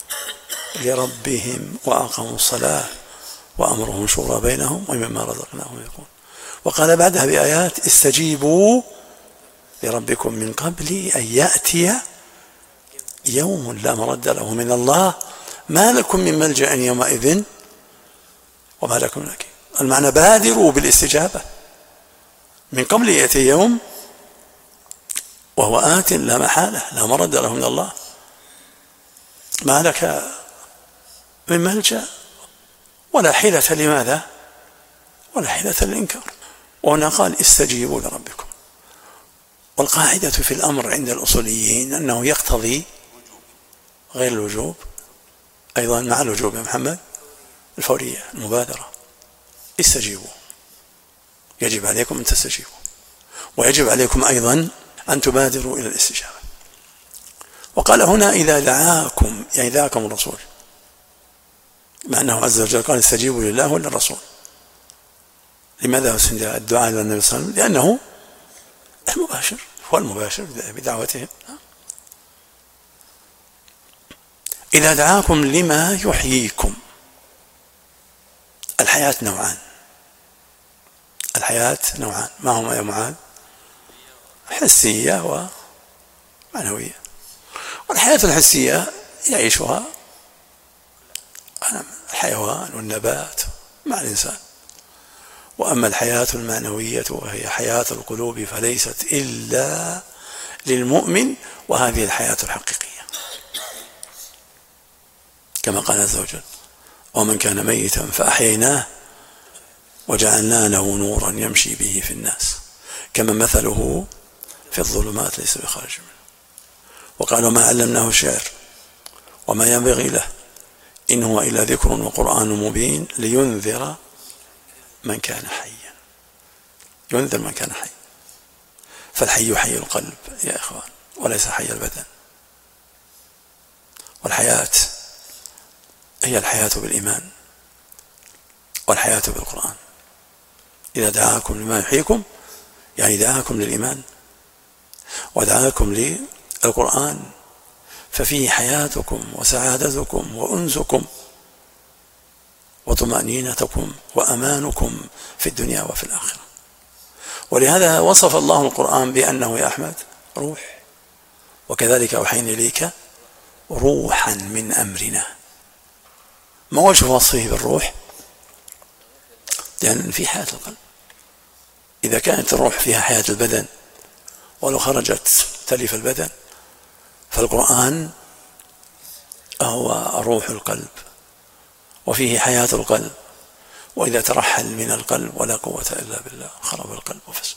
لربهم وأقاموا الصلاة وأمرهم شورى بينهم ومما رزقناهم ينفقون. وقال بعدها بآيات: استجيبوا لربكم من قبل أن يأتي يوم لا مرد له من الله ما لكم من ملجأ يومئذ وما لكم من نكير. المعنى: بادروا بالاستجابة من قبل يأتي يوم وهو آت لا محالة لا مرد له من الله، ما لك من ملجأ ولا حيلة. لماذا؟ ولا حيلة للإنكار. وهنا قال: استجيبوا لربكم. والقاعدة في الأمر عند الأصوليين أنه يقتضي غير الوجوب، أيضا مع الوجوب يا محمد الفورية، المبادرة. استجيبوا، يجب عليكم أن تستجيبوا، ويجب عليكم أيضا أن تبادروا إلى الاستجابة. وقال هنا: إذا دعاكم، يعني دعاكم الرسول، مع أنه عز وجل قال: استجيبوا لله وللرسول. لماذا الدعاء إلى النبي صلى الله عليه وسلم؟ لأنه المباشر، هو المباشر بدعوتهم. إذا دعاكم لما يحييكم. الحياة نوعان، الحياة نوعان، ما هما يا معاذ؟ حسية ومعنوية. والحياة الحسية يعيشها الحيوان والنبات مع الإنسان. وأما الحياة المعنوية وهي حياة القلوب فليست إلا للمؤمن، وهذه الحياة الحقيقية، كما قال عز وجل: ومن كان ميتا فأحييناه وجعلنا له نورا يمشي به في الناس كما مثله في الظلمات ليس بخارج منه. وقال: وما علمناه الشعر وما ينبغي له إن هو إلا ذكر وقرآن مبين لينذر من كان حيا. ينذر من كان حيا. فالحي حي القلب يا إخوان، وليس حي البدن. والحياة هي الحياة بالإيمان والحياة بالقرآن. إذا دعاكم لما يحييكم يعني دعاكم للإيمان ودعاكم للقرآن، ففيه حياتكم وسعادتكم وأنسكم وطمأنينتكم وأمانكم في الدنيا وفي الآخرة. ولهذا وصف الله القرآن بأنه يا أحمد روح، وكذلك أوحينا إليك روحا من أمرنا. ما وجه وصفه بالروح؟ لأن في حياة القلب. إذا كانت الروح فيها حياة البدن ولو خرجت تلف البدن، فالقرآن هو روح القلب وفيه حياة القلب. وإذا ترحل من القلب ولا قوة إلا بالله خرب القلب وفسد.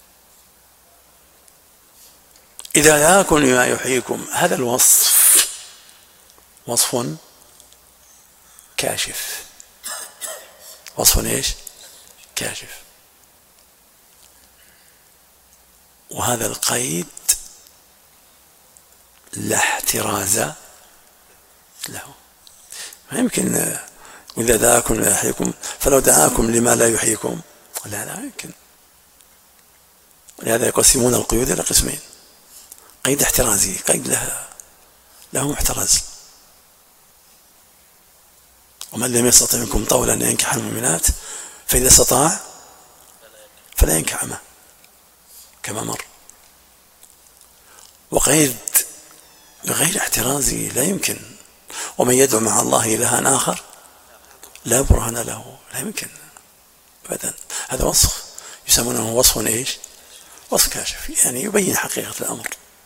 إذا دعاكم لما يحييكم، هذا الوصف وصف كاشف. وصف ايش؟ كاشف. وهذا القيد لا احتراز له. ما يمكن إذا دعاكم لما يحييكم فلو دعاكم لما لا يحييكم، لا يمكن. ولهذا يقسمون القيود إلى قسمين: قيد احترازي، قيد له محترز. ومن لم يستطع منكم طولا أن ينكح المؤمنات فإذا استطاع فلا ينكح معه كما مر. وقيد غير احترازي لا يمكن. ومن يدعو مع الله إلها آخر لا برهان له، لا يمكن أبدا. هذا وصف يسمونه وصف ايش؟ وصف كاشف، يعني يبين حقيقة الأمر.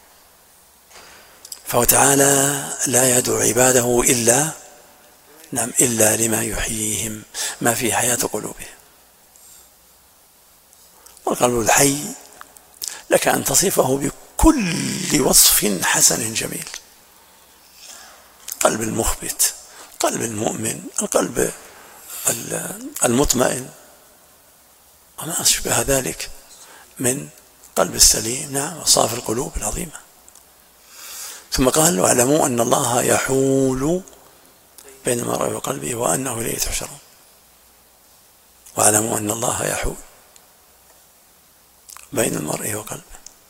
فهو تعالى لا يدعو عباده إلا لما يحييهم، ما في حياة قلوبهم. والقلب الحي لك أن تصفه بكل وصف حسن جميل: قلب المخبت، قلب المؤمن، القلب المطمئن وما أشبه ذلك من قلب السليم. نعم، وصاف القلوب العظيمة. ثم قال: واعلموا أن الله يحول بين المرء وقلبه وأنه إليه تحشرون. واعلموا أن الله يحول بين المرء وقلبه.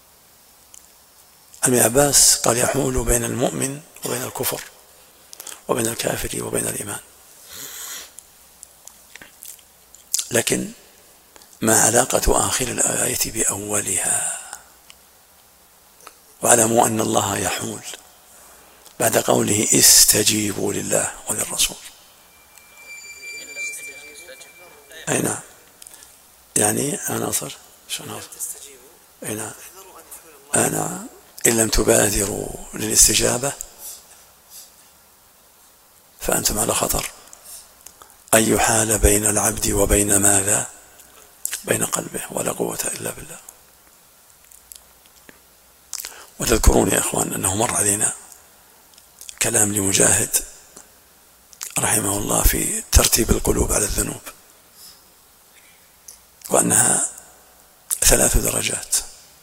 ابن عباس قال: يحول بين المؤمن وبين الكفر وبين الكافر وبين الإيمان. لكن ما علاقة آخر الآية بأولها؟ واعلموا أن الله يحول بعد قوله استجيبوا لله وللرسول. أي نعم، يعني عناصر شو عناصر؟ أي نعم، أنا إن لم تبادروا للاستجابة فأنتم على خطر أن يحال بين العبد وبين ماذا؟ بين قلبه، ولا قوة إلا بالله. وتذكرون يا إخوان أنه مر علينا كلام لمجاهد رحمه الله في ترتيب القلوب على الذنوب، وأنها 3 درجات.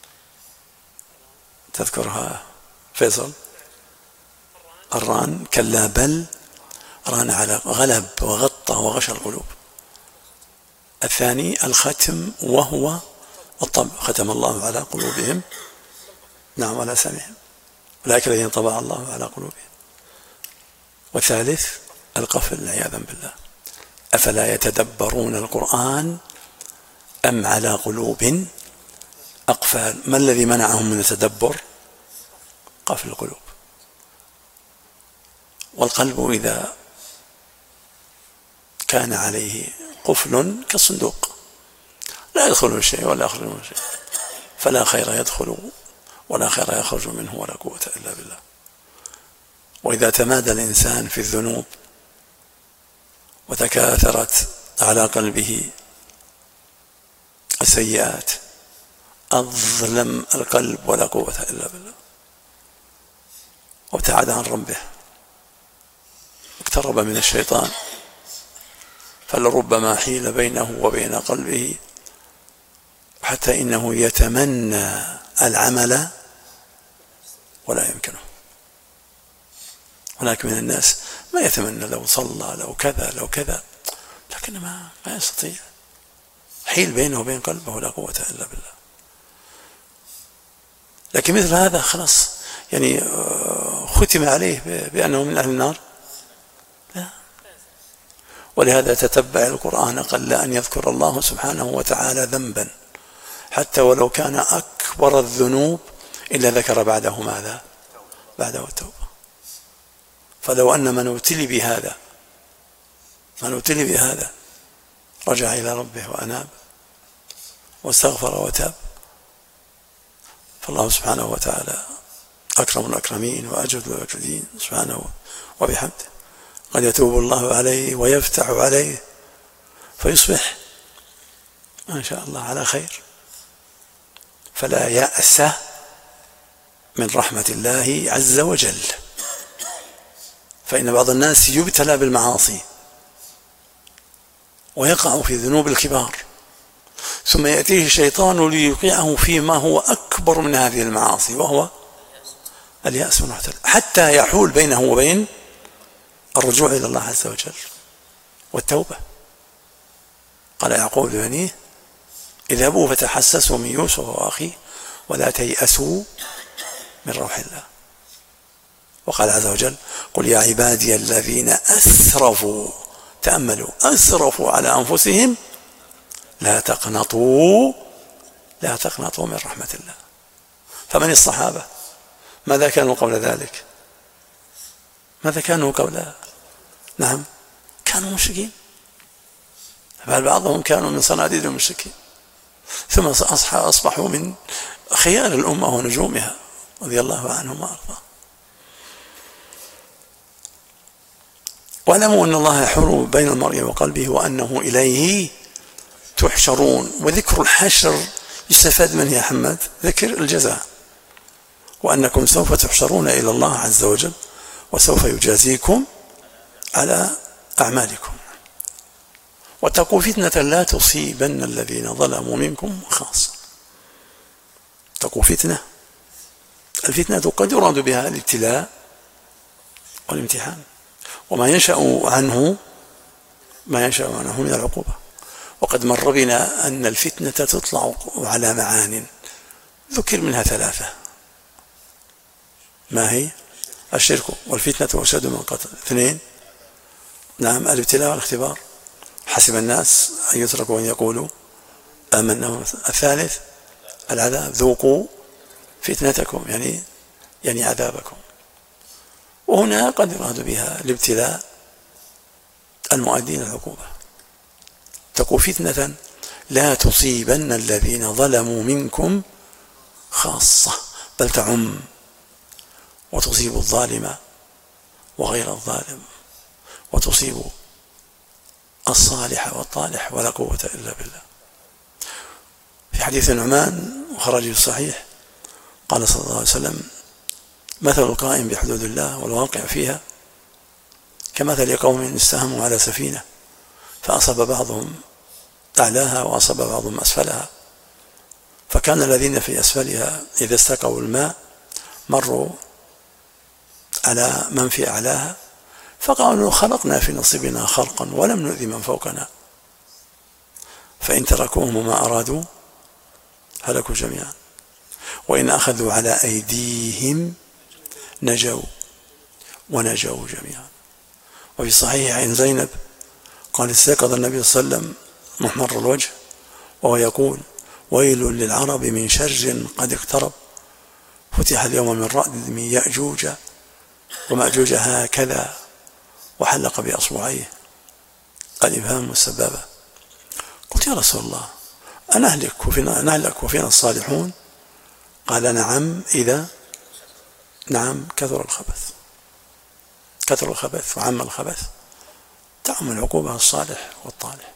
تذكرها فيصل؟ الران، كلا بل ران على غلب وغطى وغشى القلوب. الثاني الختم وهو الطبع، ختم الله على قلوبهم، نعم، ولا سمعهم، أولئك الذين طبع الله على قلوبهم. والثالث القفل عياذا بالله. أفلا يتدبرون القرآن أم على قلوب أقفال؟ ما الذي منعهم من التدبر؟ قفل القلوب. والقلب إذا كان عليه قفل كالصندوق، لا يدخل شيء ولا يخرج منه شيء، فلا خير يدخل ولا خير يخرج منه ولا قوة إلا بالله. وإذا تمادى الإنسان في الذنوب وتكاثرت على قلبه السيئات أظلم القلب ولا قوة إلا بالله، وابتعد عن ربه، اقترب من الشيطان، فلربما حيل بينه وبين قلبه حتى إنه يتمنى العمل ولا يمكنه. هناك من الناس ما يتمنى لو صلى لو كذا لو كذا، لكن ما يستطيع، حيل بينه وبين قلبه ولا قوة إلا بالله. لكن مثل هذا خلاص يعني ختم عليه بأنه من أهل النار، لا. ولهذا تتبع القرآن قل أن يذكر الله سبحانه وتعالى ذنبا حتى ولو كان أكبر الذنوب إلا ذكر بعده ماذا؟ بعده التوبة. فلو أن من ابتلي بهذا رجع إلى ربه وأناب واستغفر وتاب، فالله سبحانه وتعالى أكرم الأكرمين وأجود الأجودين سبحانه وبحمده. قد يتوب الله عليه ويفتح عليه فيصبح ما شاء الله على خير. فلا يأس من رحمة الله عز وجل، فإن بعض الناس يبتلى بالمعاصي ويقع في ذنوب الكبار، ثم يأتيه الشيطان ليوقعه فيما هو أكبر من هذه المعاصي، وهو اليأس من رحمة الله، حتى يحول بينه وبين الرجوع إلى الله عز وجل والتوبة. قال يعقوب لبنيه اذهبوا فتحسسوا من يوسف وأخيه ولا تيأسوا من روح الله. وقال عز وجل قل يا عبادي الذين أسرفوا، تأملوا، أسرفوا على أنفسهم لا تقنطوا من رحمة الله. فمن الصحابة ماذا كانوا قبل ذلك؟ ماذا كانوا قبل؟ نعم، كانوا مشركين، بل بعضهم كانوا من صناديد المشركين، ثم أصبحوا من خيار الأمة ونجومها رضي الله عنهم وأرضاهم. واعلموا أن الله يحول بين المرء وقلبه وأنه إليه تحشرون. وذكر الحشر يستفاد منه يا حماد ذكر الجزاء، وأنكم سوف تحشرون إلى الله عز وجل وسوف يجازيكم على أعمالكم. واتقوا فتنة لا تصيبن الذين ظلموا منكم خاصة. اتقوا فتنة، الفتنة قد يراد بها الابتلاء والامتحان وما ينشأ عنه من العقوبة. وقد مر بنا أن الفتنة تطلع على معان ذكر منها 3. ما هي؟ الشرك والفتنة أشد من قتل. 2 نعم الابتلاء والاختبار، حسب الناس أن يتركوا أن يقولوا آمنا. 3 العذاب، ذوقوا فتنتكم يعني عذابكم. وهنا قد يراد بها الابتلاء المؤدي إلى العقوبة. اتقوا فتنة لا تصيبن الذين ظلموا منكم خاصة، بل تعم وتصيب الظالم وغير الظالم، وتصيب الصالح والطالح، ولا قوة إلا بالله. في حديث النعمان وخرج الصحيح قال صلى الله عليه وسلم: مثل القائم بحدود الله والواقع فيها كمثل قوم استهموا على سفينة فأصاب بعضهم أعلاها وأصاب بعضهم أسفلها، فكان الذين في أسفلها إذا استقوا الماء مروا على من في أعلاها فقالوا: خلقنا في نصيبنا خلقا ولم نؤذي من فوقنا، فإن تركوهم وما أرادوا هلكوا جميعا، وإن أخذوا على أيديهم نجوا ونجوا جميعا. وفي صحيح عن زينب قال: استيقظ النبي صلى الله عليه وسلم محمر الوجه وهو يقول: ويل للعرب من شر قد اقترب، فتح اليوم من رأد يأجوج ومأجوج هكذا، وحلق بأصبعيه الإبهام والسبابة. قلت: يا رسول الله نهلك وفينا الصالحون؟ قال: نعم، إذا كثر الخبث وعم الخبث تعم العقوبة الصالح والطالح.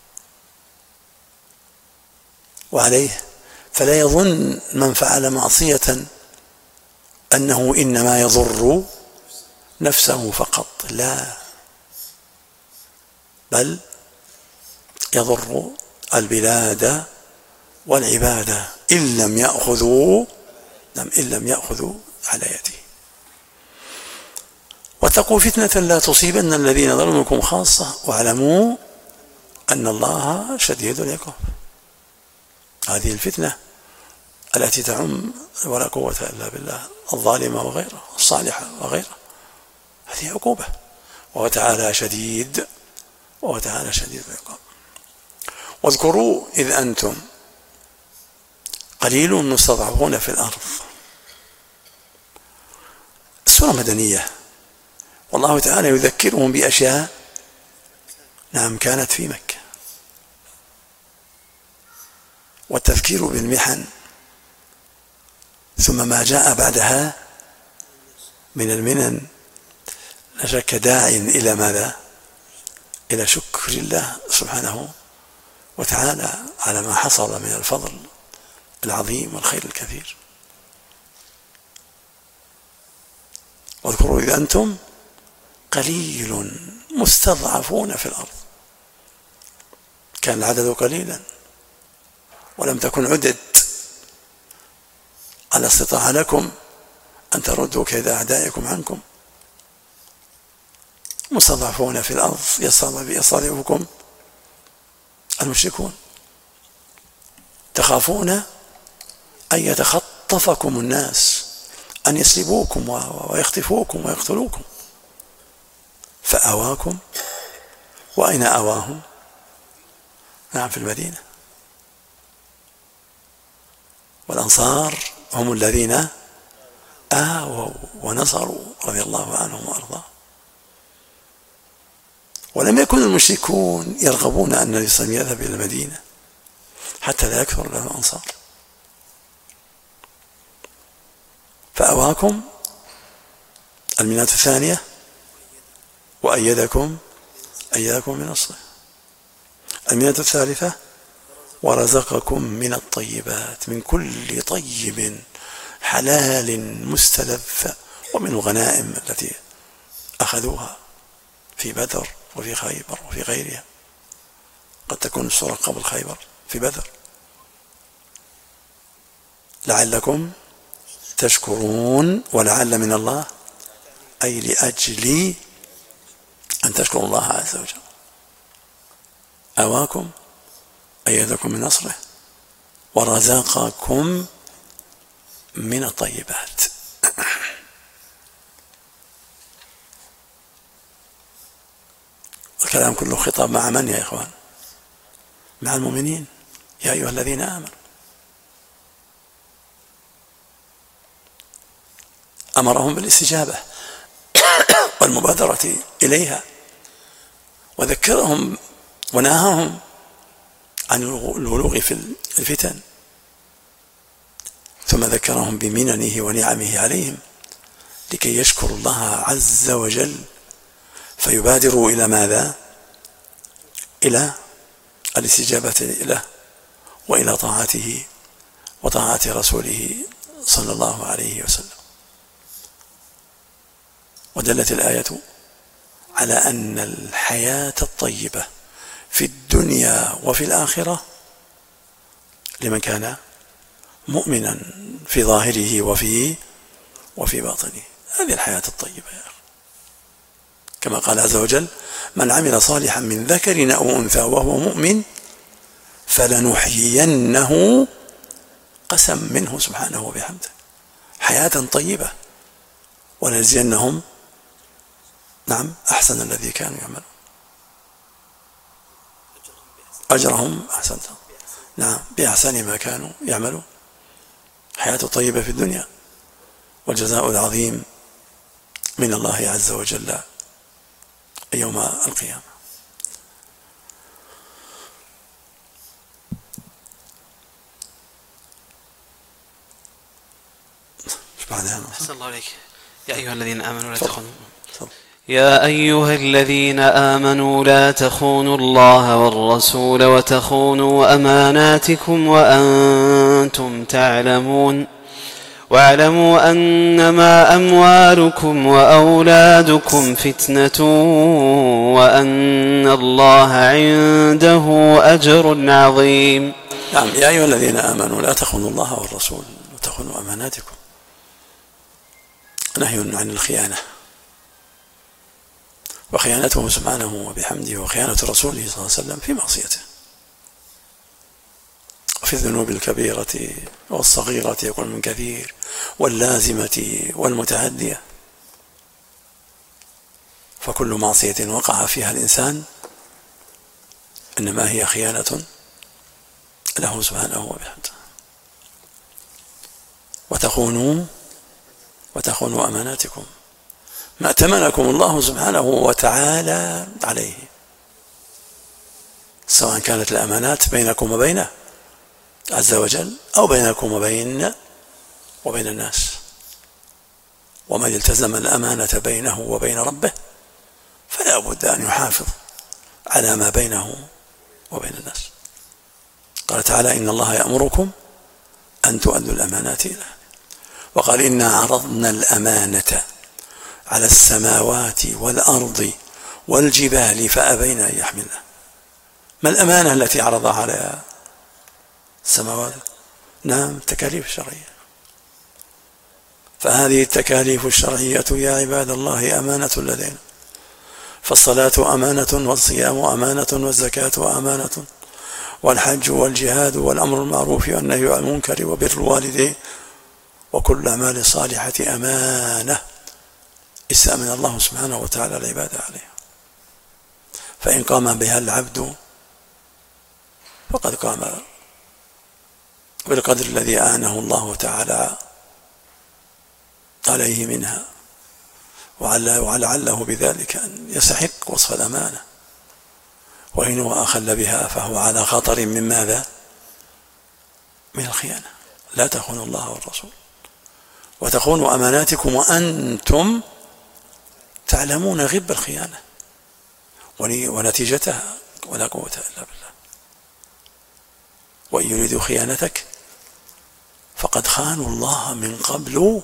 وعليه فلا يظن من فعل معصية أنه إنما يضر نفسه فقط، لا، بل يضر البلاد والعباد إن لم يأخذوا على يده. واتقوا فتنة لا تصيبن الذين ظلموا منكم خاصة، واعلموا أن الله شديد العقاب. هذه الفتنة التي تعم ولا قوة إلا بالله الظالمة وغيره، الصالحة وغيره، هذه عقوبة، وهو تعالى شديد العقاب. واذكروا إذ أنتم قليل مستضعفون في الأرض. السورة مدنية، والله تعالى يذكرهم بأشياء كانت في مكة، والتذكير بالمحن ثم ما جاء بعدها من المنن لا شك داع إلى ماذا؟ إلى شكر الله سبحانه وتعالى على ما حصل من الفضل العظيم والخير الكثير. واذكروا إذا أنتم قليل مستضعفون في الأرض، كان العدد قليلا ولم تكن عدد على استطاعة لكم أن تردوا كيد أعدائكم عنكم، مستضعفون في الأرض يستضعفكم المشركون، تخافون أن يتخطفكم الناس، أن يسلبوكم ويخطفوكم ويقتلوكم، فآواكم. وأين آواهم؟ في المدينة. والأنصار هم الذين آووا ونصروا رضي الله عنهم وأرضاهم. ولم يكن المشركون يرغبون أن الإسلام يذهب إلى المدينة حتى لا يكثر له الأنصار، فأواكم المنة الثانية، وأيدكم بنصره. المنة الثالثة: ورزقكم من الطيبات، من كل طيب حلال مستلذ، ومن الغنائم التي أخذوها في بدر وفي خيبر وفي غيرها. قد تكون السورة قبل خيبر في بدر. لعلكم تشكرون، ولعل من الله أي لأجل أن تشكروا الله عز وجل. أواكم أيدكم من نصره ورزقكم من الطيبات. الكلام كله خطاب مع من يا إخوان؟ مع المؤمنين. يا أيها الذين آمنوا. أمرهم بالاستجابة والمبادرة إليها، وذكرهم ونهاهم عن الولوغ في الفتن، ثم ذكرهم بمننه ونعمه عليهم لكي يشكروا الله عز وجل فيبادروا إلى ماذا؟ إلى الاستجابة له وإلى طاعته وطاعة رسوله صلى الله عليه وسلم. ودلت الآية على أن الحياة الطيبة في الدنيا وفي الآخرة لمن كان مؤمنا في ظاهره وفي باطنه. هذه الحياة الطيبة يا أخي، كما قال عز وجل: من عمل صالحا من ذكر أو أنثى وهو مؤمن فلنحيينه، قسم منه سبحانه وبحمده، حياة طيبة، ولنجزينهم نعم أحسن الذي كانوا يعملون، أجرهم أحسن نعم بأحسن ما كانوا يعملون. حياة طيبة في الدنيا، والجزاء العظيم من الله عز وجل يوم القيامة. أحسن الله عليك. يا أيها الذين آمنوا لا تخونوا يا أيها الذين آمنوا لا تخونوا الله والرسول وتخونوا أماناتكم وأنتم تعلمون واعلموا أنما أموالكم وأولادكم فتنة وأن الله عنده أجر عظيم. نعم. يا أيها الذين آمنوا لا تخونوا الله والرسول وتخونوا أماناتكم. نهي عن الخيانة، وخيانته سبحانه وبحمده وخيانة رسوله صلى الله عليه وسلم في معصيته، وفي الذنوب الكبيرة والصغيرة يكون من كثير، واللازمة والمتعدية. فكل معصية وقع فيها الإنسان إنما هي خيانة له سبحانه وبحمده. وتخونوا أماناتكم، ما ائتمنكم الله سبحانه وتعالى عليه، سواء كانت الأمانات بينكم وبينه عز وجل أو بينكم وبين الناس. ومن التزم الأمانة بينه وبين ربه فلا بد أن يحافظ على ما بينه وبين الناس. قال تعالى: إن الله يأمركم أن تؤدوا الأمانات إلى، وقال: إنا عرضنا الأمانة على السماوات والأرض والجبال فأبين أن يحملنها. ما الأمانة التي عرضها على السماوات؟ نعم، التكاليف الشرعية. فهذه التكاليف الشرعية يا عباد الله أمانة لدينا. فالصلاة أمانة، والصيام أمانة، والزكاة أمانة، والحج والجهاد والأمر المعروف والنهي عن المنكر وبر الوالدين وكل أعمال الصالحة أمانة استأمن الله سبحانه وتعالى العباد عليها. فإن قام بها العبد فقد قام بالقدر الذي آنه الله تعالى عليه منها، ولعله بذلك أن يستحق وصف الأمانة. وإن هو أخل بها فهو على خطر من ماذا؟ من الخيانة. لا تخونوا الله والرسول وتخونوا أماناتكم وأنتم تعلمون غب الخيانة ونتيجتها، ولا قوة إلا بالله. وإن يريدوا خيانتك فقد خانوا الله من قبل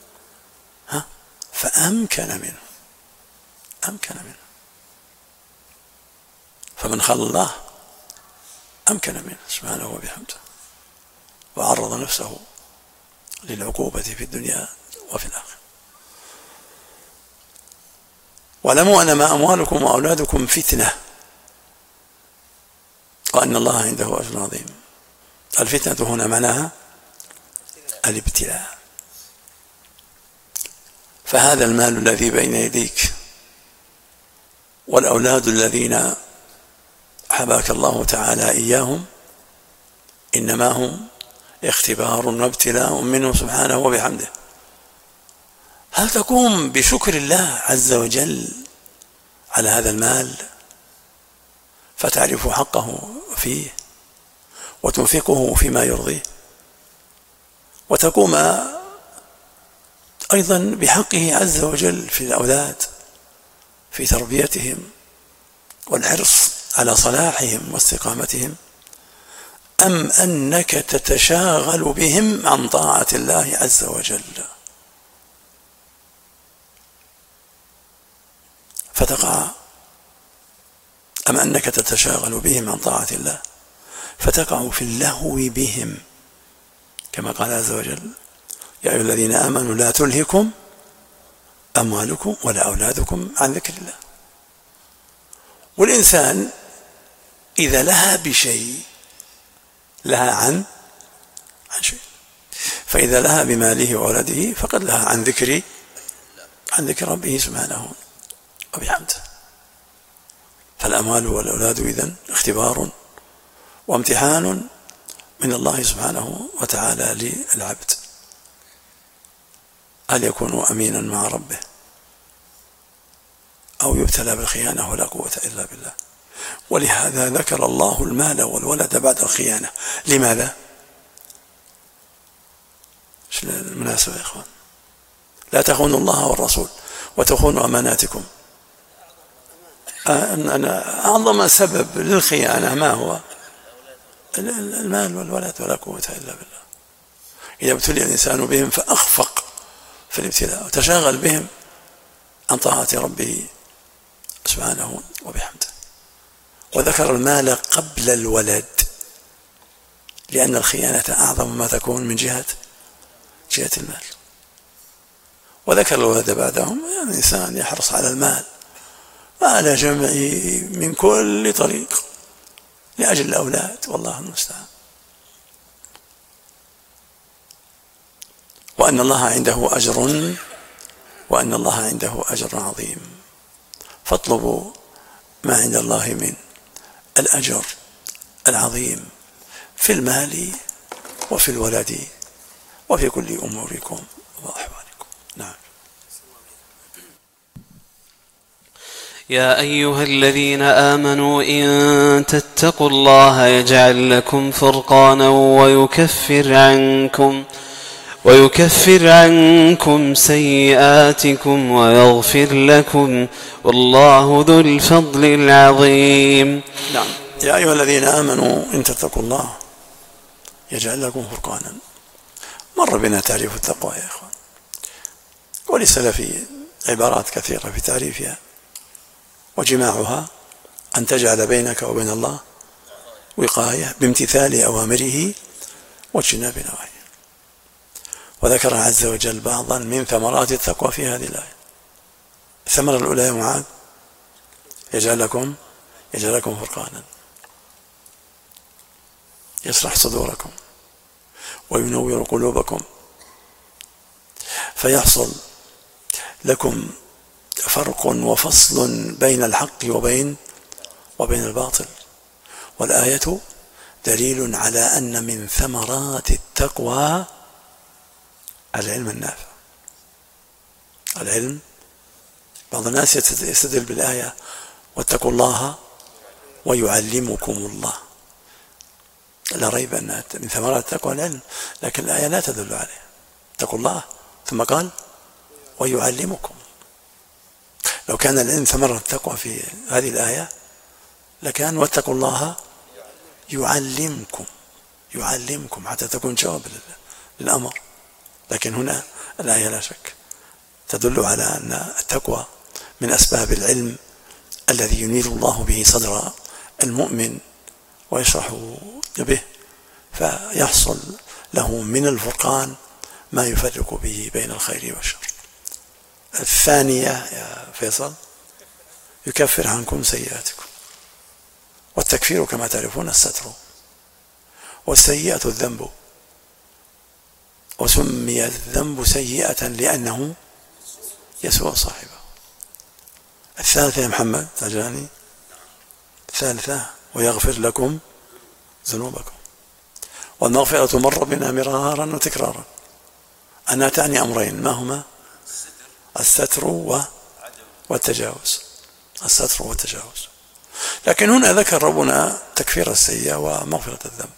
فأمكن منه. فمن خان الله أمكن منه سبحانه وبحمده، وعرض نفسه للعقوبة في الدنيا وفي الآخرة. واعلموا أنما أموالكم وأولادكم فتنة وأن الله عنده أجر عظيم. الفتنة هنا معناها الابتلاء. فهذا المال الذي بين يديك والأولاد الذين حباك الله تعالى إياهم إنما هم اختبار وابتلاء منه سبحانه وبحمده. هل تقوم بشكر الله عز وجل على هذا المال فتعرف حقه فيه وتنفقه فيما يرضيه، وتقوم أيضا بحقه عز وجل في الأولاد في تربيتهم والحرص على صلاحهم واستقامتهم، أم أنك تتشاغل بهم عن طاعة الله عز وجل فتقع، أم أنك تتشاغل بهم عن طاعة الله فتقع في اللهو بهم، كما قال عز وجل: يا أيها الذين آمنوا لا تلهكم أموالكم ولا أولادكم عن ذكر الله. والإنسان إذا لها بشيء لها عن شيء، فإذا لها بماله وولده فقد لها عن ذكر ربه سبحانه وبحمده. فالأموال والأولاد إذن اختبار وامتحان من الله سبحانه وتعالى للعبد، هل يكون أمينا مع ربه أو يبتلى بالخيانة ولا قوة إلا بالله. ولهذا ذكر الله المال والولد بعد الخيانة. لماذا؟ ايش المناسبة يا إخوان؟ لا تخونوا الله والرسول وتخونوا أماناتكم. أعظم سبب للخيانة ما هو؟ المال والولد ولا قوة إلا بالله. إذا ابتلي الإنسان بهم فأخفق في الابتلاء وتشاغل بهم عن طاعة ربه سبحانه وبحمده. وذكر المال قبل الولد لأن الخيانة أعظم ما تكون من جهة المال، وذكر الولد بعدهم. يعني الإنسان يحرص على المال وعلى جمعه من كل طريق لأجل الأولاد، والله المستعان. وأن الله عنده أجر عظيم. فاطلبوا ما عند الله من الأجر العظيم في المال وفي الولد وفي كل أموركم وأحوالكم. نعم. يا أيها الذين آمنوا إن تتقوا الله يجعل لكم فرقانا ويكفر عنكم سيئاتكم ويغفر لكم والله ذو الفضل العظيم. نعم. يا أيها الذين آمنوا إن تتقوا الله يجعل لكم فرقانا. مر بنا تعريف التقوى يا إخوان، ولسلف عبارات كثيرة في تعريفها، وجماعها أن تجعل بينك وبين الله وقاية بامتثال أوامره واجتناب نواهيه. وذكر عز وجل بعضا من ثمرات التقوى في هذه الآية. الثمرة الأولى يا معاذ: يجعل لكم فرقانا، يشرح صدوركم وينور قلوبكم، فيحصل لكم فرق وفصل بين الحق وبين الباطل. والآية دليل على أن من ثمرات التقوى العلم النافع. العلم، بعض الناس يستدل بالآية: واتقوا الله ويعلمكم الله. لا ريب أن من ثمرات التقوى العلم، لكن الآية لا تدل عليه. اتقوا الله ثم قال ويعلمكم. لو كان العلم ثمرة التقوى في هذه الآية لكان واتقوا الله يعلمكم حتى تكون جواب للأمر. لكن هنا الآية لا شك تدل على أن التقوى من أسباب العلم الذي ينير الله به صدر المؤمن ويشرح به، فيحصل له من الفرقان ما يفرق به بين الخير والشر. الثانية يا فيصل يكفر عنكم سيئاتكم، والتكفير كما تعرفون الستر، والسيئة الذنب، وسمي الذنب سيئة لأنه يسوء صاحبه. الثالثة يا محمد تجاني، الثالثة ويغفر لكم ذنوبكم. والمغفرة مر بنا مرارا وتكرارا أنها تعني أمرين، ما هما؟ الستر والتجاوز، الستر والتجاوز. لكن هنا ذكر ربنا تكفير السيئة ومغفرة الذنب،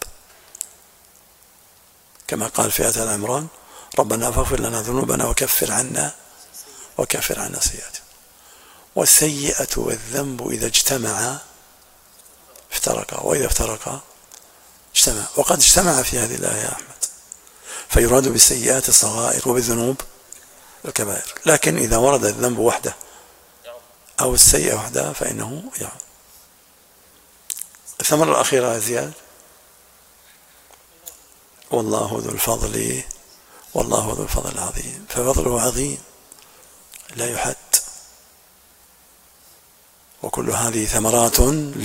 كما قال في آية العمران ربنا فاغفر لنا ذنوبنا وكفر عنا سيئاتنا. والسيئة والذنب إذا اجتمعا افترقا، وإذا افترقا اجتمع. وقد اجتمع في هذه الآية يا أحمد، فيراد بالسيئات الصغائر وبالذنوب الكبائر. لكن إذا ورد الذنب وحده أو السيئة وحدها فإنه يعم. الثمرة الأخيرة يا زياد، والله ذو الفضل العظيم، ففضله عظيم لا يحد. وكل هذه ثمرات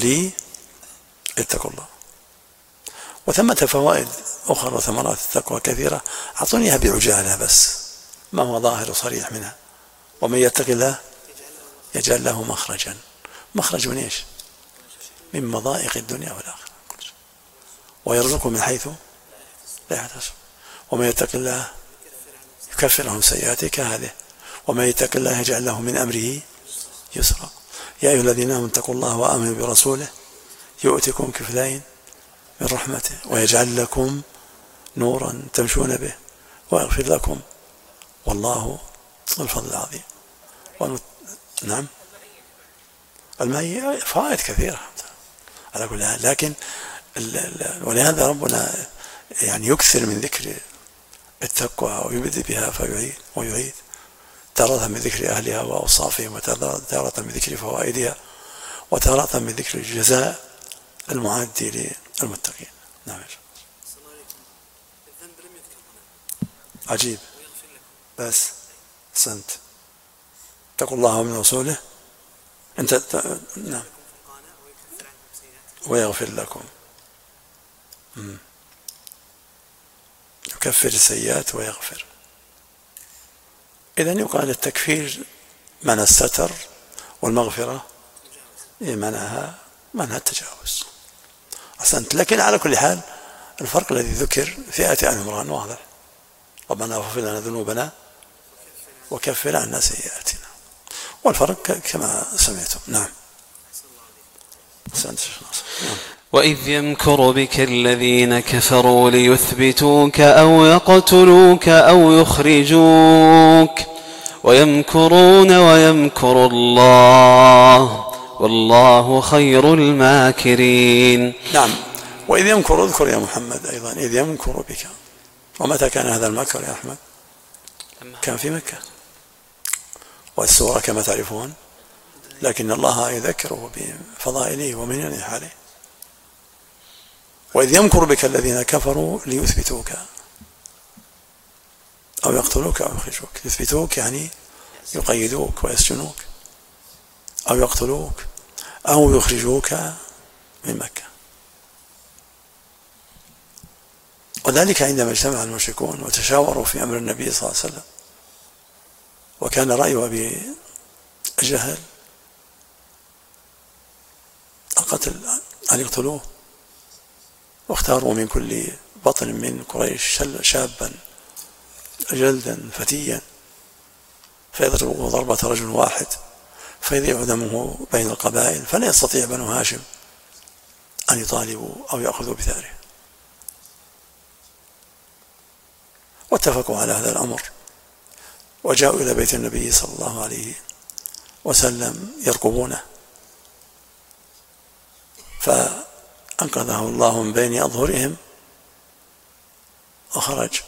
اتقوا الله. وثمة فوائد أخرى وثمرات التقوى كثيرة، أعطونيها بعجالة بس ما هو ظاهر صريح منها. ومن يتق الله يجعل له مخرجا. مخرج من إيش؟ من مضائق الدنيا والآخرة. ويرزقه من حيث لا يحتسب. ومن يتق الله يكفر عنه سيئاته كهذه. ومن يتق الله يجعل له من أمره يسرا. يا أيها الذين آمنوا اتقوا الله وآمنوا برسوله يؤتكم كفلين من رحمته ويجعل لكم نورا تمشون به ويغفر لكم والله ذو الفضل العظيم. نعم الماء فوائد كثيرة على كل حال، لكن ولهذا ربنا يعني يكثر من ذكر التقوى ويبدأ بها ويعيد تارة من ذكر أهلها وأوصافهم، وتارة من ذكر فوائدها، وتارة من ذكر الجزاء المعد للمتقين. نعم عجيب. بس سنت اتقوا الله ومن رسوله انت نعم ويغفر لكم. يكفر السيئات ويغفر. إذن يقال التكفير معنى الستر، والمغفرة معناها التجاوز. أحسنت. لكن على كل حال الفرق الذي ذكر في آية آل عمران واضح، ربنا اغفر لنا ذنوبنا وكفر عنا سيئاتنا، والفرق كما سمعتم. نعم. أحسنت. نعم. وإذ يمكر بك الذين كفروا ليثبتوك أو يقتلوك أو يخرجوك ويمكرون ويمكر الله والله خير الماكرين. نعم. وإذ يمكر، اذكر يا محمد أيضا إذ يمكر بك. ومتى كان هذا المكر يا أحمد؟ كان في مكة، والسورة كما تعرفون، لكن الله يذكره بفضائله ومننه عليه. وإذ يمكر بك الذين كفروا ليثبتوك أو يقتلوك أو يخرجوك. يثبتوك يعني يقيدوك ويسجنوك، أو يقتلوك أو يخرجوك من مكة. وذلك عندما اجتمع المشركون وتشاوروا في أمر النبي صلى الله عليه وسلم، وكان رأي أبي جهل القتل أن يقتلوه، واختاروا من كل بطن من قريش شابا جلدا فتيا فيضربه ضربة رجل واحد فيضيع دمه بين القبائل، فلا يستطيع بنو هاشم أن يطالبوا أو يأخذوا بثاره. واتفقوا على هذا الأمر، وجاءوا إلى بيت النبي صلى الله عليه وسلم يرقبونه، فأنقذه الله من بين أظهرهم وخرج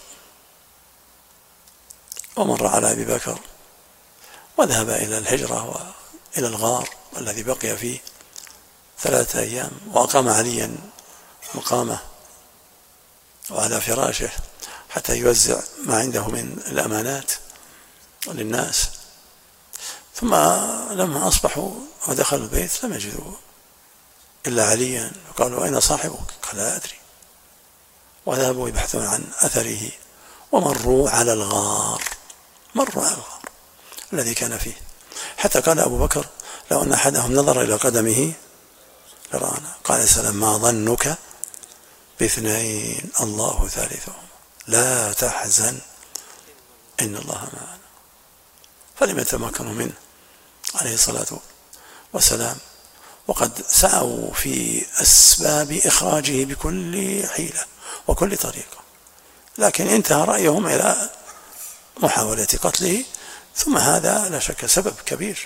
ومر على أبي بكر وذهب إلى الهجرة وإلى الغار الذي بقي فيه 3 أيام، وأقام عليا مقامه وعلى فراشه حتى يوزع ما عنده من الأمانات للناس، ثم لما أصبحوا ودخلوا البيت لم يجدوا إلا عليا، وقالوا أين صاحبك؟ قال لا أدري، وذهبوا يبحثون عن أثره ومروا على الغار، مروا على الغار الذي كان فيه، حتى قال أبو بكر لو أن أحدهم نظر إلى قدمه لرآنا. قال السلام ما ظنك باثنين الله ثالثهم لا تحزن إن الله معنا. فلم يتمكنوا منه عليه الصلاة والسلام، وقد سعوا في أسباب إخراجه بكل حيلة وكل طريقة، لكن انتهى رأيهم إلى محاولة قتله. ثم هذا لا شك سبب كبير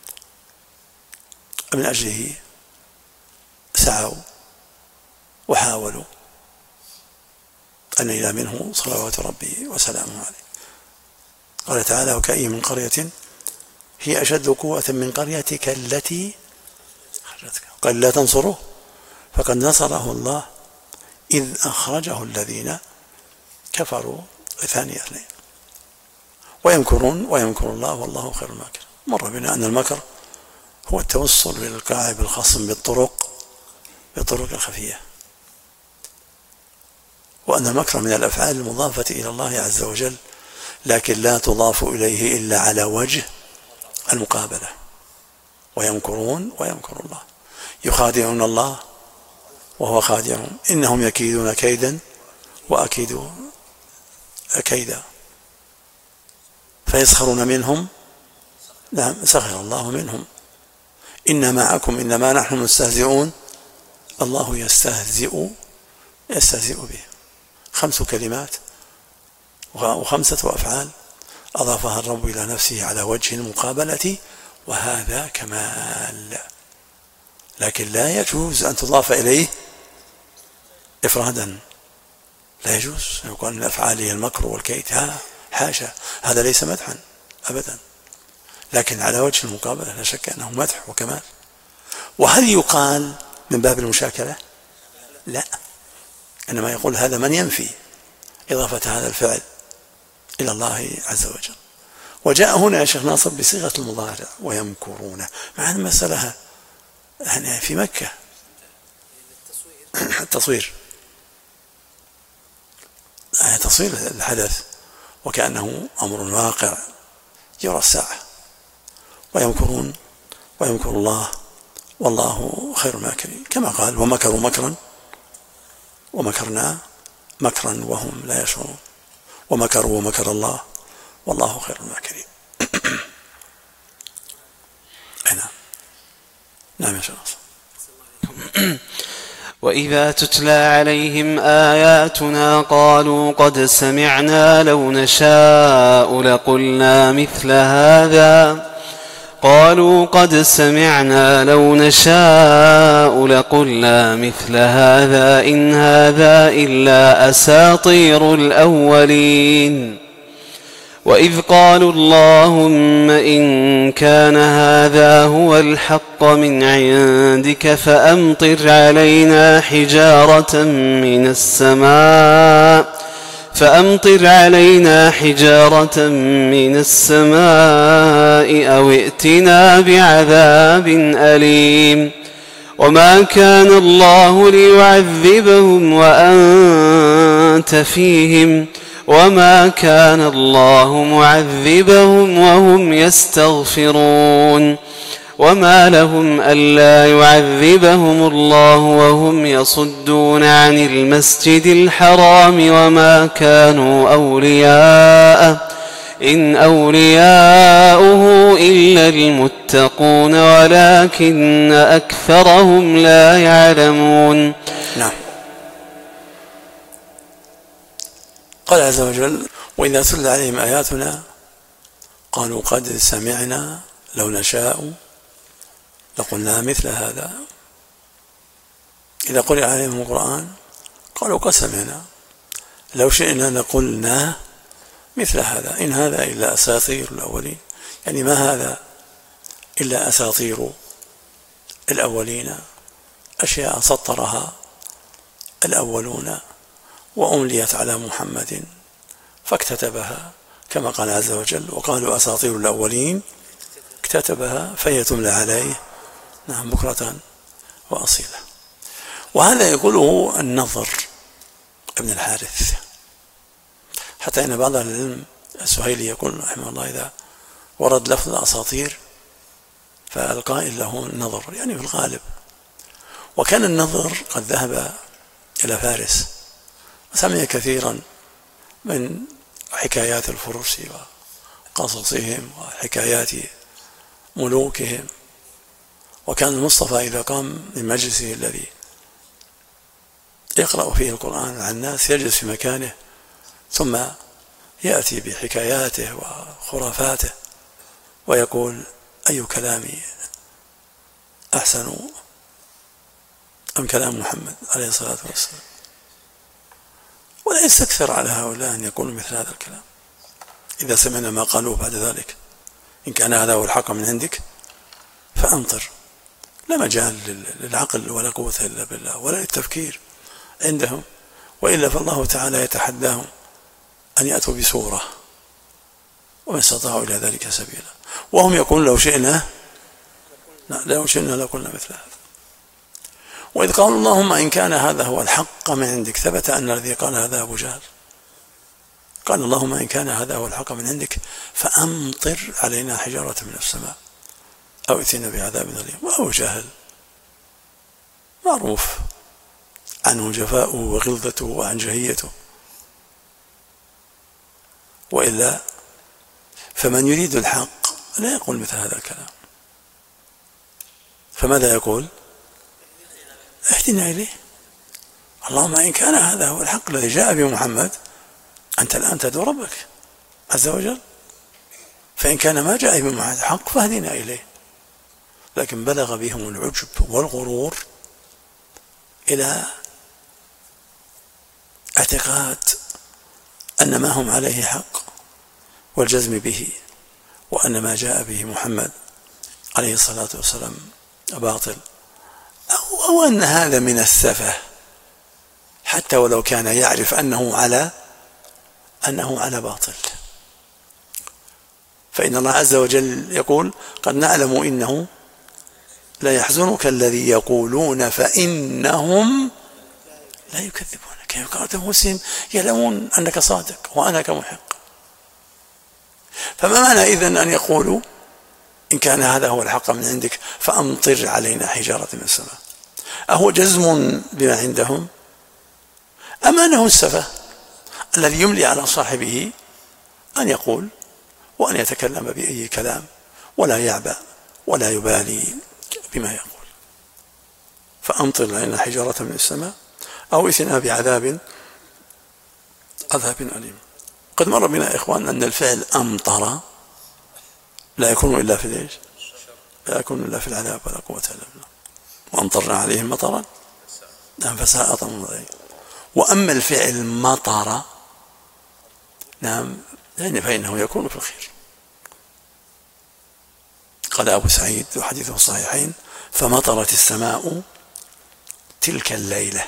من أجله سعوا وحاولوا أن ينال منه صلوات ربي وسلامه عليه. قال تعالى وكأي من قرية هي أشد قوة من قريتك التي أخرجتك قال لا تنصروه فقد نصره الله إذ أخرجه الذين كفروا ثاني اثنين ويمكرون ويمكر الله والله خير الماكر. مر بنا أن المكر هو التوصل للقاع بالخصم بالطرق الخفية، وأن المكر من الأفعال المضافة إلى الله عز وجل، لكن لا تضاف إليه إلا على وجه المقابلة. ويمكرون ويمكر الله يخادعون الله وهو خادعهم إنهم يكيدون كيدا وأكيد كيدا فيسخرون منهم نعم سخر الله منهم إن معكم إنما نحن مستهزئون الله يستهزئ به. 5 كلمات و5 أفعال أضافها الرب إلى نفسه على وجه المقابلة، وهذا كمال، لكن لا يجوز أن تضاف إليه إفرادا، لا يجوز يقال من أفعاله المكر والكيد، حاشا، هذا ليس مدحا أبدا، لكن على وجه المقابلة لا شك أنه مدح وكمال. وهل يقال من باب المشاكلة؟ لا، إنما يقول هذا من ينفي إضافة هذا الفعل إلى الله عز وجل. وجاء هنا يا شيخ ناصر بصيغة المضارع ويمكرون، مع أن المسألة يعني في مكة التصوير تصوير الحدث وكأنه أمر واقع يرى الساعة. ويمكرون ويمكر الله والله خير الماكرين، كما قال ومكروا مكرا ومكرنا مكرا وهم لا يشعرون، ومكروا ومكر الله والله خير الماكرين. نعم يا شيخ. وإذا تتلى عليهم آياتنا قالوا قد سمعنا لو نشاء لقلنا مثل هذا إن هذا إلا أساطير الأولين. وإذ قالوا اللهم إن كان هذا هو الحق من عندك فأمطر علينا حجارة من السماء أو ائتنا بعذاب أليم. وما كان الله ليعذبهم وأنت فيهم وما كان الله معذبهم وهم يستغفرون. وما لهم ألا يعذبهم الله وهم يصدون عن المسجد الحرام وما كانوا أولياءه إن أولياؤه إلا المتقون ولكن أكثرهم لا يعلمون. نعم. قال عز وجل وإذا تتلى عليهم آياتنا قالوا قد سمعنا لو نشاء لقلنا مثل هذا. إذا قرئ عليهم القرآن قالوا قد سمعنا لو شئنا لقلنا مثل هذا إن هذا إلا أساطير الأولين، يعني ما هذا إلا أساطير الأولين، أشياء سطرها الأولون وأمليت على محمد فاكتتبها كما قال عز وجل وقالوا أساطير الأولين اكتتبها فهي تملى عليه نعم بكرة وأصيلا. وهذا يقوله النضر ابن الحارث، حتى إن بعض العلم السهيلي يقول رحمه الله إذا ورد لفظ الأساطير فالقائل له النضر يعني في الغالب. وكان النضر قد ذهب إلى فارس وسمع كثيرا من حكايات الفرس وقصصهم وحكايات ملوكهم. وكان المصطفى إذا قام من مجلسه الذي يقرأ فيه القرآن على الناس يجلس في مكانه ثم يأتي بحكاياته وخرافاته ويقول أي كلامي أحسن أم كلام محمد عليه الصلاة والسلام. ولا يستكثر على هؤلاء أن يقولوا مثل هذا الكلام إذا سمعنا ما قالوه بعد ذلك. إن كان هذا هو الحق من عندك فأمطر. لا مجال للعقل ولا قوة إلا بالله ولا للتفكير عندهم، وإلا فالله تعالى يتحداهم أن يأتوا بسورة وما استطاعوا إلى ذلك سبيلا، وهم يقولون لو شئنا لقلنا مثل هذا. وإذ قالوا اللهم إن كان هذا هو الحق من عندك، ثبت أن الذي قال هذا أبو جهل. قال اللهم إن كان هذا هو الحق من عندك فأمطر علينا حجارة من السماء أو ائتنا بعذاب أليم. وأبو جهل معروف عنه جفاؤه وغلظته وعنجهيته، وإلا فمن يريد الحق لا يقول مثل هذا الكلام. فماذا يقول؟ اهدنا إليه. اللهم إن كان هذا هو الحق الذي جاء به محمد أنت الآن تدعو ربك عز وجل، فإن كان ما جاء به محمد حق فاهدنا إليه. لكن بلغ بهم العجب والغرور إلى اعتقاد أن ما هم عليه حق والجزم به، وأن ما جاء به محمد عليه الصلاة والسلام باطل، أو أن هذا من السفه حتى ولو كان يعرف أنه على باطل. فإن الله عز وجل يقول قد نعلم إنه لا يحزنك الذي يقولون فإنهم لا يكذبونك. كيف قالت مسلم يعلمون أنك صادق وأنك محق. فما معنى إذن أن يقولوا إن كان هذا هو الحق من عندك فأمطر علينا حجارة من السماء؟ أهو جزم بما عندهم أم أنه السفه الذي يملي على صاحبه أن يقول وأن يتكلم بأي كلام ولا يعبأ ولا يبالي بما يقول؟ فأمطر علينا حجارة من السماء أو ائتنا بعذاب أليم. قد مر بنا إخوان أن الفعل أمطر لا يكون إلا في ليش؟ لا يكون إلا في العذاب ولا قوة إلا بالله. وأمطرنا عليهم مطرا نعم فساء مطر المنذرين. وأما الفعل مطر نعم يعني فإنه يكون في الخير. قال أبو سعيد وحديثه الصحيحين فمطرت السماء تلك الليلة،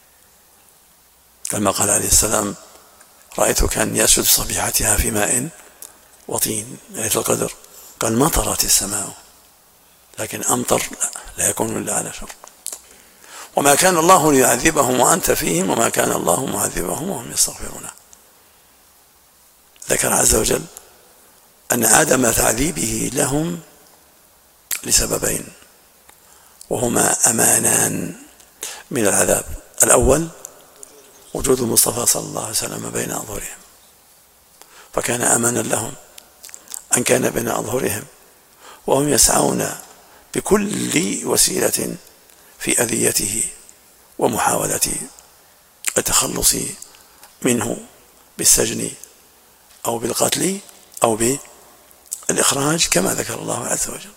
كما قال عليه السلام رأيت كان يسجد صبيحتها في ماء وطين ليلة القدر. قال مطرت السماء، لكن أمطر لا يكون إلا على شر. وما كان الله ليعذبهم وأنت فيهم وما كان الله معذبهم وهم يستغفرون. ذكر عز وجل أن عدم تعذيبه لهم لسببين، وهما أمانان من العذاب. الأول وجود المصطفى صلى الله عليه وسلم بين أظهرهم، فكان أمانا لهم أن كان بين أظهرهم وهم يسعون بكل وسيلة في أذيته ومحاولة التخلص منه بالسجن أو بالقتل أو بالإخراج كما ذكر الله عز وجل.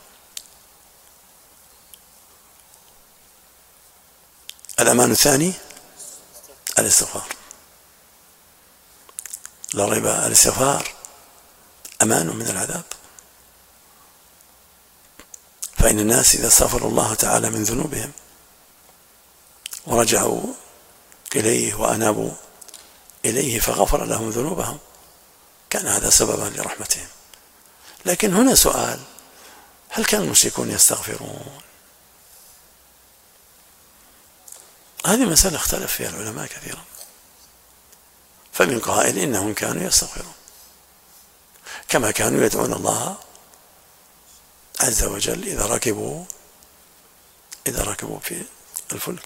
الأمان الثاني الاستغفار. لا ريب الاستغفار أمان من العذاب. فإن الناس إذا استغفروا الله تعالى من ذنوبهم ورجعوا إليه وأنابوا إليه فغفر لهم ذنوبهم كان هذا سببا لرحمتهم. لكن هنا سؤال: هل كان المشركون يستغفرون؟ هذه مسألة اختلف فيها العلماء كثيرا، فمن قائل إنهم كانوا يستغفرون كما كانوا يدعون الله عز وجل إذا ركبوا في الفلك.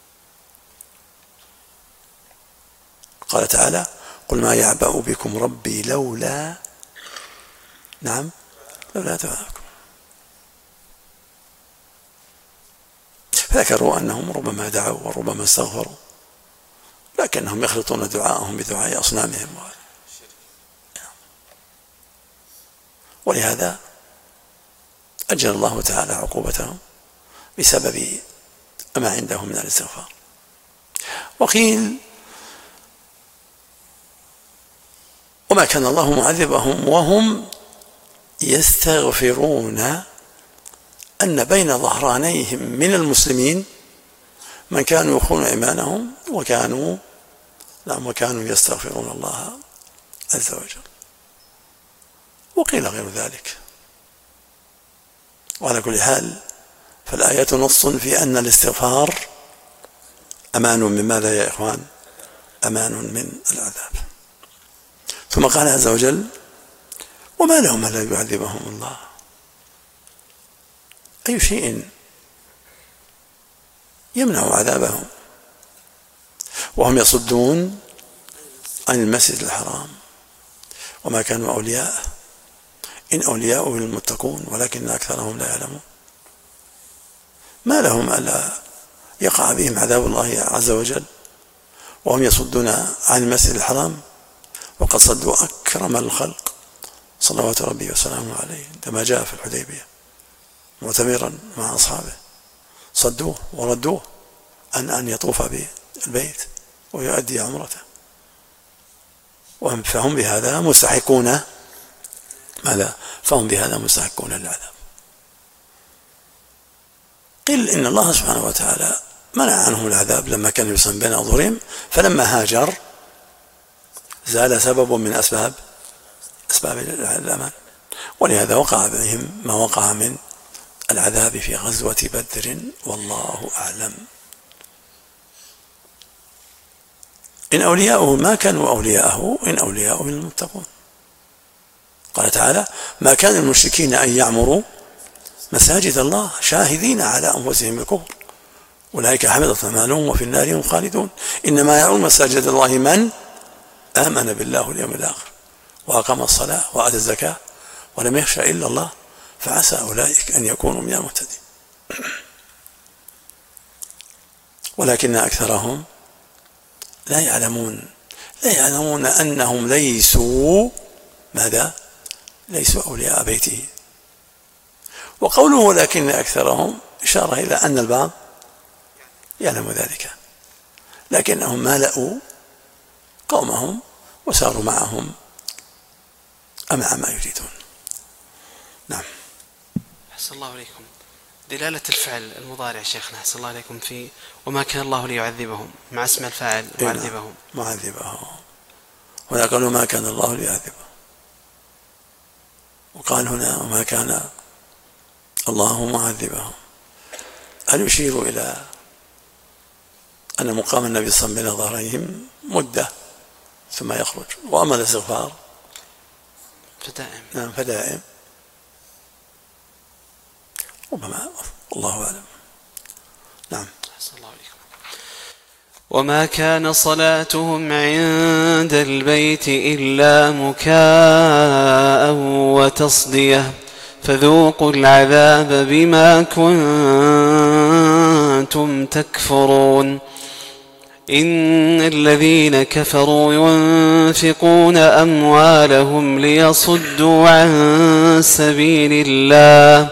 قال تعالى: قل ما يعبأ بكم ربي لولا دعاءكم. فذكروا أنهم ربما دعوا وربما استغفروا، لكنهم يخلطون دعاءهم بدعاء أصنامهم، ولهذا أجل الله تعالى عقوبتهم بسبب ما عندهم من الاستغفار. وقيل: وما كان الله معذبهم وهم يستغفرون، أن بين ظهرانيهم من المسلمين من كانوا يخون إيمانهم وكانوا يستغفرون الله عز وجل. وقيل غير ذلك. وعلى كل حال فالآية نص في أن الاستغفار أمان من ماذا يا إخوان؟ أمان من العذاب. ثم قال عز وجل: وما لهم لا يعذبهم الله. أي شيء يمنع عذابهم وهم يصدون عن المسجد الحرام وما كانوا أولياءه إن أولياؤه المتقون ولكن أكثرهم لا يعلمون. ما لهم ألا يقع بهم عذاب الله عز وجل وهم يصدون عن المسجد الحرام وقد صدوا أكرم الخلق صلوات ربي وسلامه عليه عندما جاء في الحديبية معتمرا مع أصحابه، صدوه وردوه أن يطوف بالبيت ويؤدي عمرته، فهم بهذا مستحقون ماذا؟ فهم بهذا مستحقون للعذاب. قيل إن الله سبحانه وتعالى منع عنهم العذاب لما كان يصنع بين أظهرهم، فلما هاجر زال سبب من أسباب الأمان، ولهذا وقع بهم ما وقع من العذاب في غزوة بدر والله أعلم. إن أولياؤه ما كانوا أولياءه إن أولياؤه المتقون. قال تعالى: ما كان المشركين أن يعمروا مساجد الله شاهدين على أنفسهم الكفر أولئك حبطت أعمالهم وفي النار هم خالدون. إنما يعمر مساجد الله من آمن بالله واليوم الآخر وأقام الصلاة وآتى الزكاة ولم يخشى إلا الله فعسى أولئك أن يكونوا من المهتدين. ولكن أكثرهم لا يعلمون أنهم ليسوا ماذا؟ ليسوا أولياء بيته. وقوله ولكن أكثرهم إشارة إلى أن البعض يعلم ذلك، لكنهم مالأوا قومهم وساروا معهم أمع ما يريدون. نعم. أحسن الله عليكم. دلالة الفعل المضارع شيخنا أحسن الله عليكم في وما كان الله ليعذبهم مع اسم الفاعل معذبهم. هنا قالوا ما كان الله ليعذبهم، وقال هنا وما كان الله معذبهم. هل يشير إلى أن مقام النبي صلى الله عليه وسلم بين ظهريهم مدة ثم يخرج، وأما الاستغفار فدائم. ربما الله أعلم. نعم. الله عليكم. وما كان صلاتهم عند البيت إلا مكاء وتصدية فذوقوا العذاب بما كنتم تكفرون. إن الذين كفروا ينفقون أموالهم ليصدوا عن سبيل الله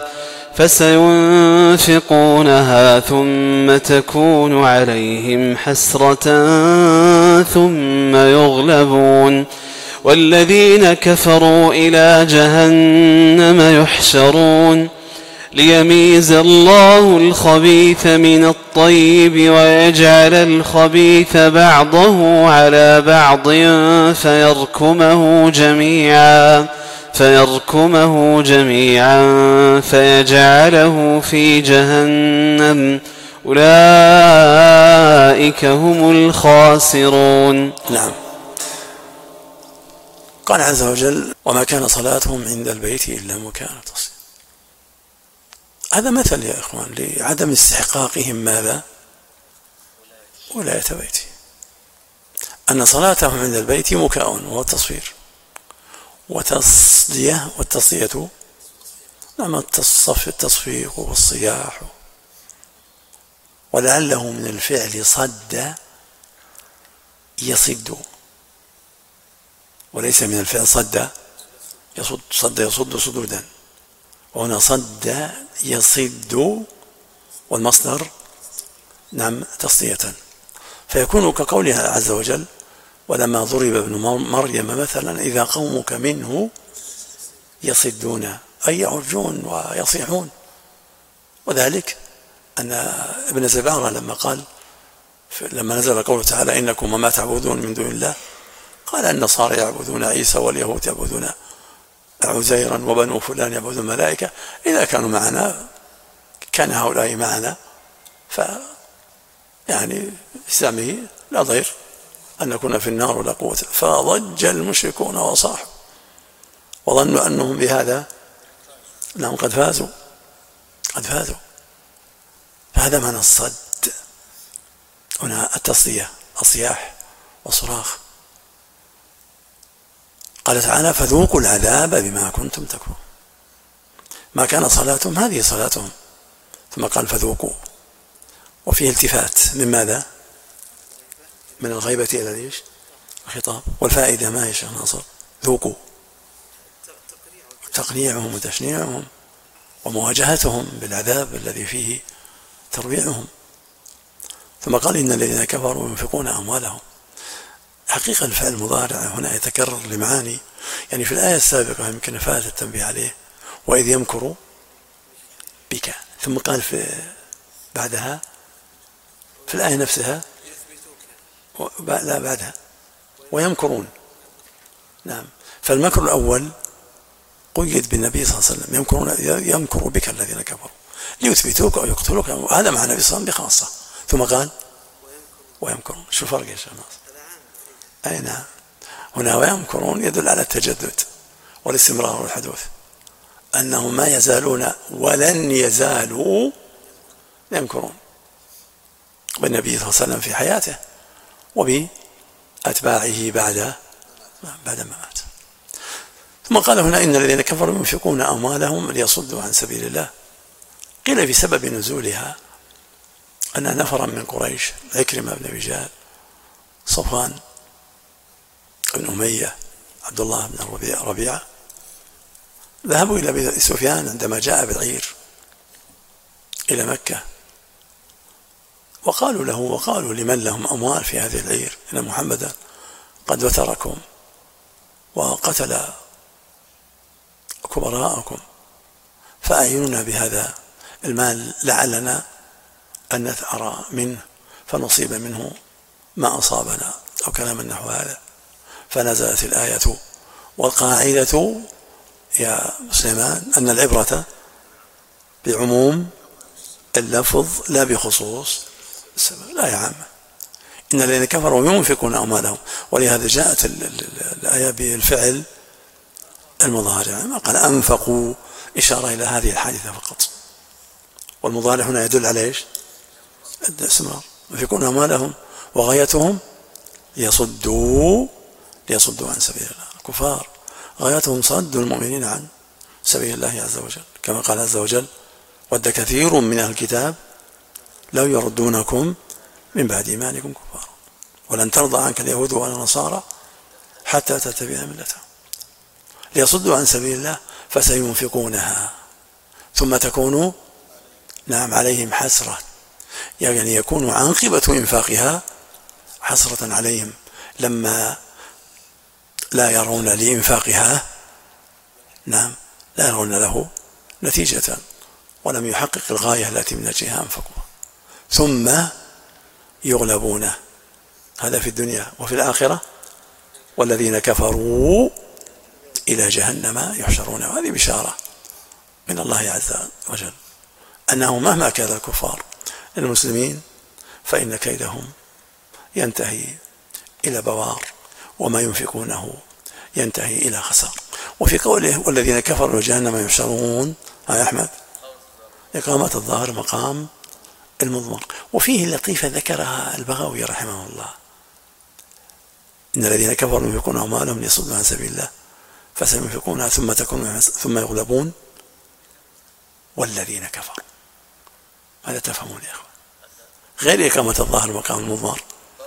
فسينفقونها ثم تكون عليهم حسرة ثم يغلبون والذين كفروا إلى جهنم يحشرون ليميز الله الخبيث من الطيب ويجعل الخبيث بعضه على بعض فيركمه جميعا فيجعله في جهنم أولئك هم الخاسرون. نعم. قال عز وجل وما كان صلاتهم عند البيت إلا مكان تصديق. هذا مثل يا إخوان لعدم استحقاقهم ماذا؟ ولاية بيته، أن صلاتهم عند البيت مكاء وهو التصوير وتصدية، والتصدية نعم التصفيق والصياح، ولعله من الفعل صد يصد وليس من الفعل صد يصد صدودا، وهنا صد يصد والمصدر نعم تصدية، فيكون كقوله عز وجل ولما ضرب ابن مريم مثلا إذا قومك منه يصدون أي يعرجون ويصيحون. وذلك أن ابن زبارة لما نزل قوله تعالى إنكم وما تعبدون من دون الله قال النصارى يعبدون عيسى واليهود يعبدون عزيرا وبنو فلان يعبدون الملائكة، إذا كانوا معنا كان هؤلاء معنا، يعني إسلامه لا ضير أن نكون في النار ولا قوة. فضج المشركون وصاحوا وظنوا أنهم بهذا أنهم قد فازوا. فهذا معنى الصد هنا، التصدية الصياح والصراخ. قال تعالى فذوقوا العذاب بما كنتم تكفرون. ما كان صلاتهم هذه صلاتهم، ثم قال فذوقوا، وفيه التفات من ماذا؟ من الغيبة إلى ليش؟ الخطاب. والفائدة ما هي شيخ ناصر؟ ذوقوا، تقنيعهم وتشنيعهم ومواجهتهم بالعذاب الذي فيه ترويعهم. ثم قال إن الذين كفروا ينفقون أموالهم. حقيقة الفعل المضارع هنا يتكرر لمعاني، يعني في الآية السابقة يمكن فات التنبيه عليه وإذ يمكر بك، ثم قال بعدها في الآية نفسها لا بعدها ويمكرون. نعم. فالمكر الأول قيد بالنبي صلى الله عليه وسلم، يمكر بك الذين كفروا ليثبتوك أو يقتلوك، هذا مع النبي صلى الله عليه وسلم بخاصة. ثم قال ويمكرون. شو الفرق يا شيخ ناصر؟ أي نعم. هنا ويمكرون يدل على التجدد والاستمرار والحدوث، أنهم ما يزالون ولن يزالوا يمكرون بالنبي صلى الله عليه وسلم في حياته وبأتباعه بعد ما مات. ثم قال هنا إن الذين كفروا ينفقون أموالهم ليصدوا عن سبيل الله. قيل في سبب نزولها أن نفرا من قريش، عكرمة بن أبي جهل، صفوان بن أمية، عبد الله بن ربيعة، ذهبوا إلى أبي سفيان عندما جاء بالعير إلى مكة، وقالوا له وقالوا لمن لهم أموال في هذه العير إن محمدا قد وتركم وقتل كبراءكم، فأعينونا بهذا المال لعلنا أن نثأر منه فنصيب منه ما أصابنا، أو كلام نحو هذا. فنزلت الآية والقاعدة يا سليمان أن العبرة بعموم اللفظ لا بخصوص السبب. لا يا عم، إن الذين كفروا ينفقون أموالهم، ولهذا جاءت الآية بالفعل المضارع، ما قال أنفقوا إشارة إلى هذه الحادثة فقط، والمضارع هنا يدل على إيش؟ الاستمرار. ينفقون أموالهم وغايتهم ليصدوا عن سبيل الله. الكفار غايتهم صد المؤمنين عن سبيل الله عز وجل، كما قال عز وجل ود كثير من أهل الكتاب لو يردونكم من بعد إيمانكم كفارا ولن ترضى عنك اليهود ولا النصارى حتى تتبع ملتهم. ليصدوا عن سبيل الله فسينفقونها ثم تكون نعم عليهم حسرة، يعني يكون عاقبة إنفاقها حسرة عليهم لما لا يرون لإنفاقها نعم لا يرون له نتيجة ولم يحقق الغاية التي من أجلها أنفقوا ثم يغلبون، هذا في الدنيا. وفي الآخرة والذين كفروا إلى جهنم يحشرون. وهذه بشارة من الله عز وجل أنه مهما كان الكفار للمسلمين فإن كيدهم ينتهي إلى بوار، وما ينفقونه ينتهي إلى خسار. وفي قوله والذين كفروا جهنم يحشرون، يا أحمد، إقامة الظاهر مقام المضمر. وفيه لطيفة ذكرها البغوي رحمه الله: إن الذين كفروا ينفقون أموالهم ليصدوا عن سبيل الله فسينفقونها ثم يغلبون والذين كفروا. هذا تفهمون يا أخوان، غير إقامة الظاهر مقام المضمر.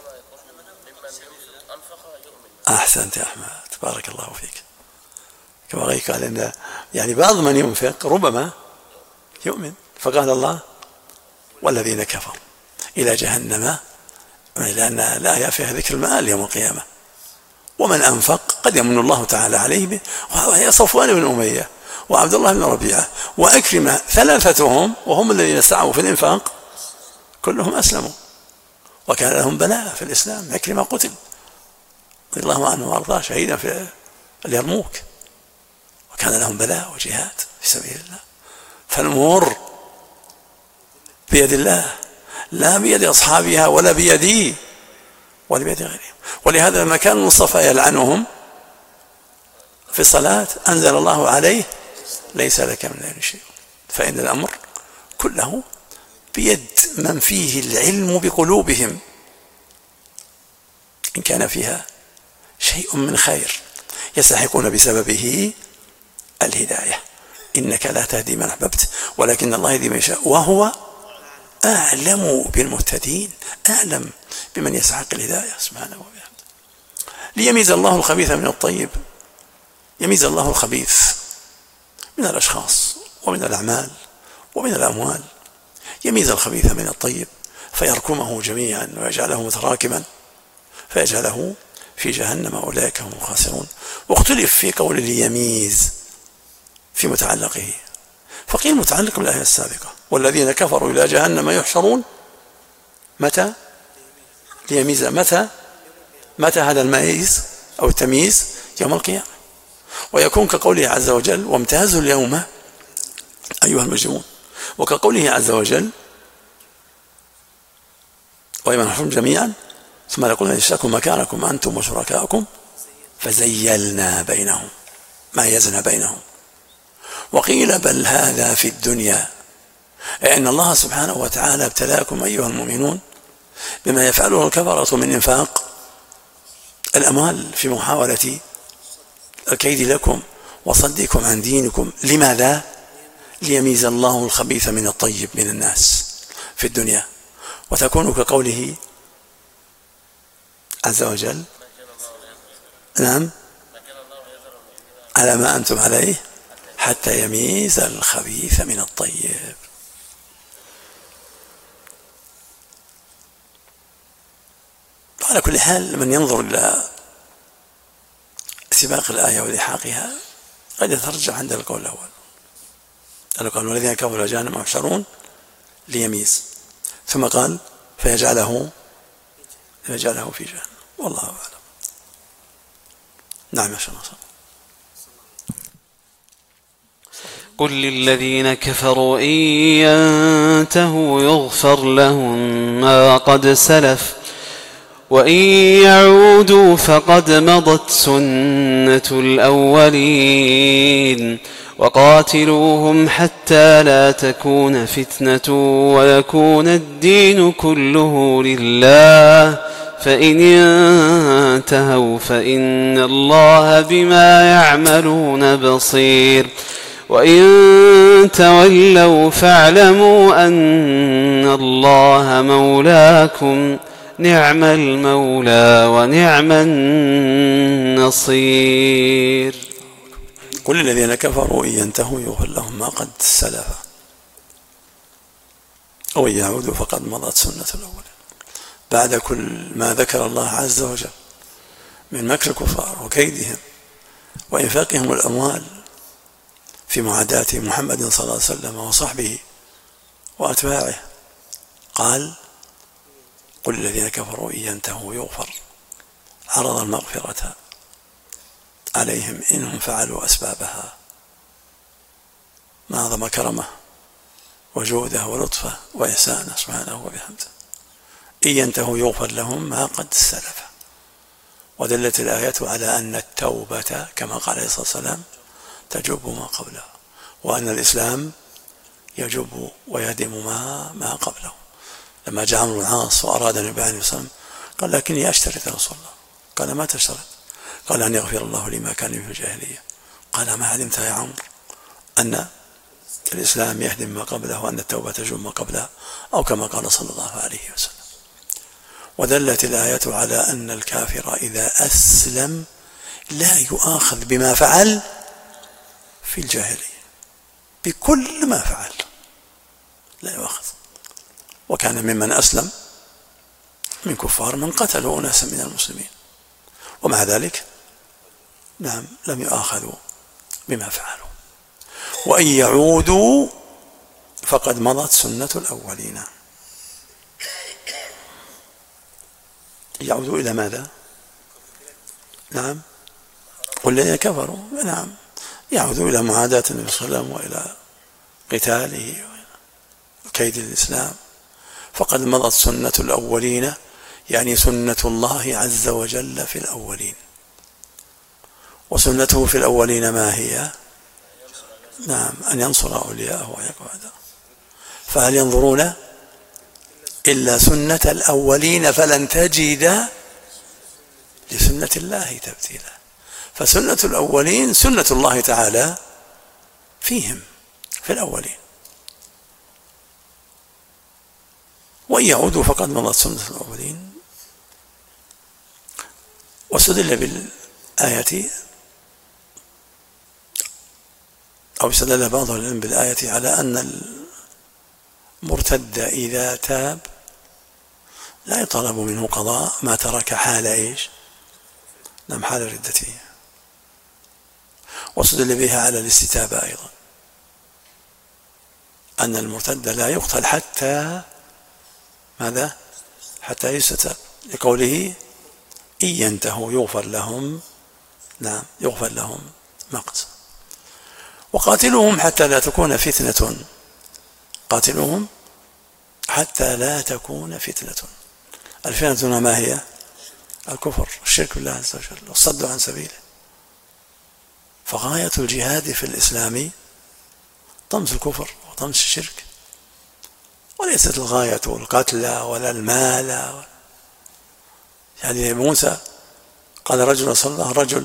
أحسنت يا أحمد، بارك الله فيك. كما غير قال إن يعني بعض من ينفق ربما يؤمن، فقال الله والذين كفروا إلى جهنم، لأن الآية فيها ذكر المآل يوم القيامة. ومن أنفق قد يمن الله تعالى عليه به، وهي صفوان بن أمية وعبد الله بن ربيعة وأكرمة، ثلاثتهم وهم الذين سعوا في الإنفاق كلهم أسلموا وكان لهم بلاء في الإسلام. أكرمة قتل رضي الله عنه وأرضاه شهيدا في اليرموك، وكان لهم بلاء وجهاد في سبيل الله. فالأمور بيد الله، لا بيد أصحابها ولا بيدي ولا بيد غيرهم. ولهذا لما كان المصطفى يلعنهم في الصلاة أنزل الله عليه ليس لك من الأمر شيء، فإن الأمر كله بيد من فيه العلم بقلوبهم، إن كان فيها شيء من خير يستحقون بسببه الهداية. إنك لا تهدي من أحببت ولكن الله يهدي من يشاء وهو أعلم بالمهتدين، أعلم بمن يستحق الهداية سبحانه وبحمده. ليميز الله الخبيث من الطيب، يميز الله الخبيث من الأشخاص ومن الأعمال ومن الأموال، يميز الخبيث من الطيب فيركمه جميعا ويجعله متراكما فيجعله في جهنم، أولئك هم الخاسرون. واختلف في قول ليميز في متعلقه، فقيل متعلق بالآية السابقة والذين كفروا إلى جهنم يحشرون. متى ليميز؟ متى هذا الميز أو التمييز؟ يوم القيامة. ويكون كقوله عز وجل وامتازوا اليوم أيها المجرمون، وكقوله عز وجل ويوم نحشرهم جميعا ثم نقول اشتركوا مكانكم أنتم وشركاؤكم فزيلنا بينهم، ميزنا بينهم. وقيل بل هذا في الدنيا، إن الله سبحانه وتعالى ابتلاكم أيها المؤمنون بما يفعله الكفرة من إنفاق الأموال في محاولة الكيد لكم وصدكم عن دينكم. لماذا؟ ليميز الله الخبيث من الطيب من الناس في الدنيا، وتكون كقوله عز وجل نعم على ما أنتم عليه حتى يميز الخبيث من الطيب. على كل حال من ينظر إلى سباق الآية ولحاقها قد يترجح عند القول الأول، قال والذين كفروا جهنم يحشرون ليميز، ثم قال فيجعله في جهنم، والله أعلم. نعم يا شيخ ناصر. قل للذين كفروا إن ينتهوا يغفر لهم ما قد سلف وإن يعودوا فقد مضت سنة الأولين وقاتلوهم حتى لا تكون فتنة ويكون الدين كله لله فإن انتهوا فإن الله بما يعملون بصير وإن تولوا فاعلموا أن الله مولاكم نعم المولى ونعم النصير. قل الذين كفروا إن ينتهوا يغفر لهم ما قد سلف وإن يعودوا فقد مضت سنة الأولين. بعد كل ما ذكر الله عز وجل من مكر الكفار وكيدهم وإنفاقهم الأموال في معاداة محمد صلى الله عليه وسلم وصحبه وأتباعه قال قل الذين كفروا إن ينتهوا يغفر، عرض المغفرة عليهم إنهم فعلوا أسبابها. ما أعظم كرمه وجوده ولطفه وإحسانه سبحانه وبحمده. إن ينتهوا يغفر لهم ما قد سلف. ودلت الآية على أن التوبة كما قال عليه الصلاة والسلام تجب ما قبلها، وأن الإسلام يجب ويهدم ما قبله. لما جاء عمرو بن العاص وأراد النبي عليه الصلاة والسلام قال لكني أشترط يا رسول الله. قال ما تشترط؟ قال أن يغفر الله لي ما كان في الجاهلية. قال ما علمت يا عمرو أن الإسلام يهدم ما قبله وأن التوبة تجب ما قبلها، أو كما قال صلى الله عليه وسلم. ودلت الآية على أن الكافر إذا أسلم لا يؤاخذ بما فعل في الجاهلية، بكل ما فعل لا يؤاخذ. وكان ممن أسلم من كفار من قتلوا أناسا من المسلمين، ومع ذلك نعم لم يؤاخذوا بما فعلوا. وإن يعودوا فقد مضت سنة الأولين. يعودوا إلى ماذا؟ نعم والذين كفروا، نعم يعودوا إلى معاداة النبي صلى الله عليه وسلم وإلى قتاله وكيد الإسلام. فقد مضت سنة الأولين، يعني سنة الله عز وجل في الأولين. وسنته في الأولين ما هي؟ نعم أن ينصر أولياءه ويقوى أعداءه. فهل ينظرون إلا سنة الأولين فلن تجد لسنة الله تبديلا. فسنة الأولين سنة الله تعالى فيهم في الأولين. وإن يعودوا فقد مضت سنة الأولين. واستدل بالآية أو استدل بعض العلم بالآية على أن المرتد إذا تاب لا يطلب منه قضاء ما ترك حال إيش؟ نعم حال ردته. واستدل بها على الاستتابة أيضا، أن المرتد لا يقتل حتى ماذا؟ حتى يستتاب، لقوله إن ينتهوا يغفر لهم. نعم يغفر لهم ما قد. وقاتلوهم حتى لا تكون فتنة. قاتلوهم حتى لا تكون فتنة. الفتنة ما هي؟ الكفر، الشرك بالله عز وجل، والصد عن سبيله. فغاية الجهاد في الإسلام طمس الكفر وطمس الشرك، وليست الغاية القتل ولا المال. يعني موسى قال رجل صلى الله رجل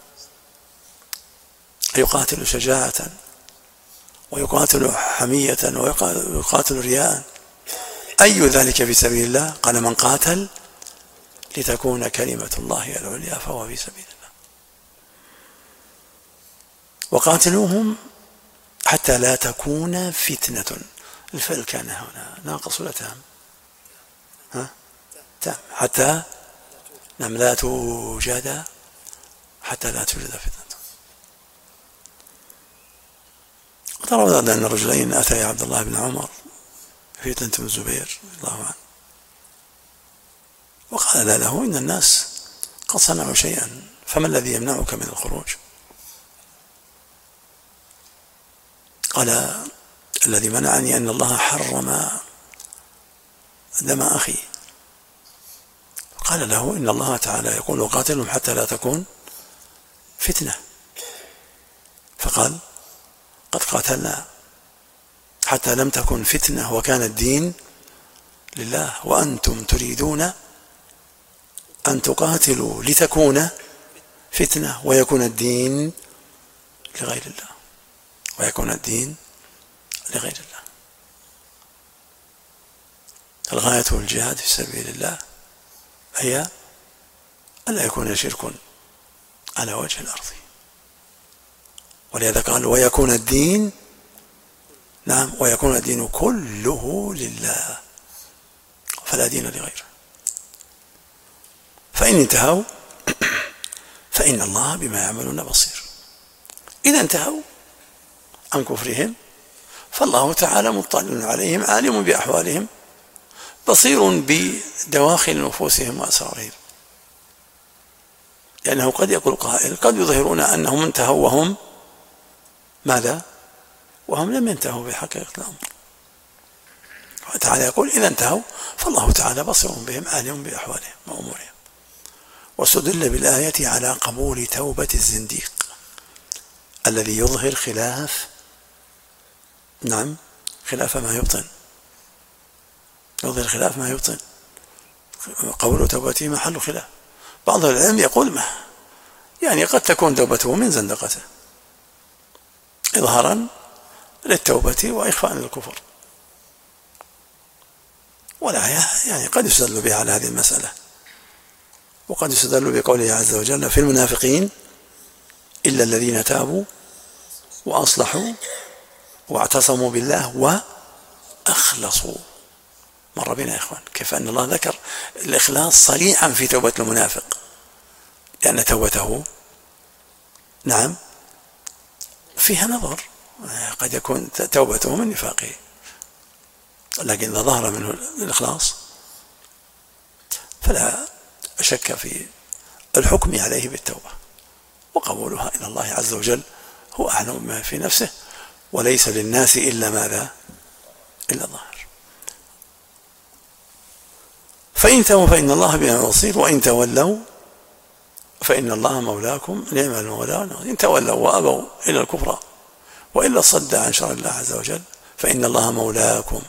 يقاتل شجاعة ويقاتل حمية ويقاتل رياء، أي ذلك في سبيل الله؟ قال من قاتل لتكون كلمة الله العليا فهو في سبيل الله. وقاتلوهم حتى لا تكون فتنة. الفعل كان هنا ناقص ولا تام؟ تام. حتى نعم لا توجد، حتى لا توجد فتنة. ترى أن الرجلين أتيا عبد الله بن عمر فتنة بن الزبير رضي الله عنه، وقال له إن الناس قد صنعوا شيئا، فما الذي يمنعك من الخروج؟ قال الذي منعني أن الله حرم دم أخي. قال له إن الله تعالى يقول وقاتلهم حتى لا تكون فتنة. فقال قد قاتلنا حتى لم تكن فتنة وكان الدين لله، وأنتم تريدون أن تقاتلوا لتكون فتنة ويكون الدين لغير الله، ويكون الدين لغير الله. الغاية الجهاد في سبيل الله هي ألا يكون شرك على وجه الأرض، ولهذا قال ويكون الدين، نعم ويكون الدين كله لله فلا دين لغيره. فإن انتهوا فإن الله بما يعملون بصير. إذا انتهوا عن كفرهم فالله تعالى مطلع عليهم عالم بأحوالهم بصير بدواخل نفوسهم وأسرارهم. لأنه قد يقول قائل قد يظهرون أنهم انتهوا وهم ماذا؟ وهم لم ينتهوا بحقيقة الأمر. وتعالى يقول إذا انتهوا فالله تعالى بصير بهم عالم بأحوالهم وأمورهم. واستدل بالآية على قبول توبة الزنديق الذي يظهر خلاف خلاف ما يبطن، يظهر خلاف ما يبطن، قبول توبته محل خلاف. بعض العلم يقول ما يعني قد تكون توبته من زندقته إظهارا للتوبة وإخفاء للكفر، والآية يعني قد يستدل بها على هذه المسألة. وقد يستدل بقوله عز وجل في المنافقين إلا الذين تابوا وأصلحوا واعتصموا بالله وأخلصوا. مر بنا يا إخوان كيف أن الله ذكر الإخلاص صريحا في توبة المنافق، لأن توبته فيها نظر، قد يكون توبته من نفاقه، لكن إذا ظهر منه الإخلاص فلا شك في الحكم عليه بالتوبة، وقبولها إلى الله عز وجل هو أعلم بما في نفسه، وليس للناس إلا ماذا؟ إلا الظاهر. فإن تولوا فإن الله بما بصير وإن تولوا فإن الله مولاكم نعم المولى. إن تولوا وأبوا إلى الكفر وإلا الصد عن شرع الله عز وجل فإن الله مولاكم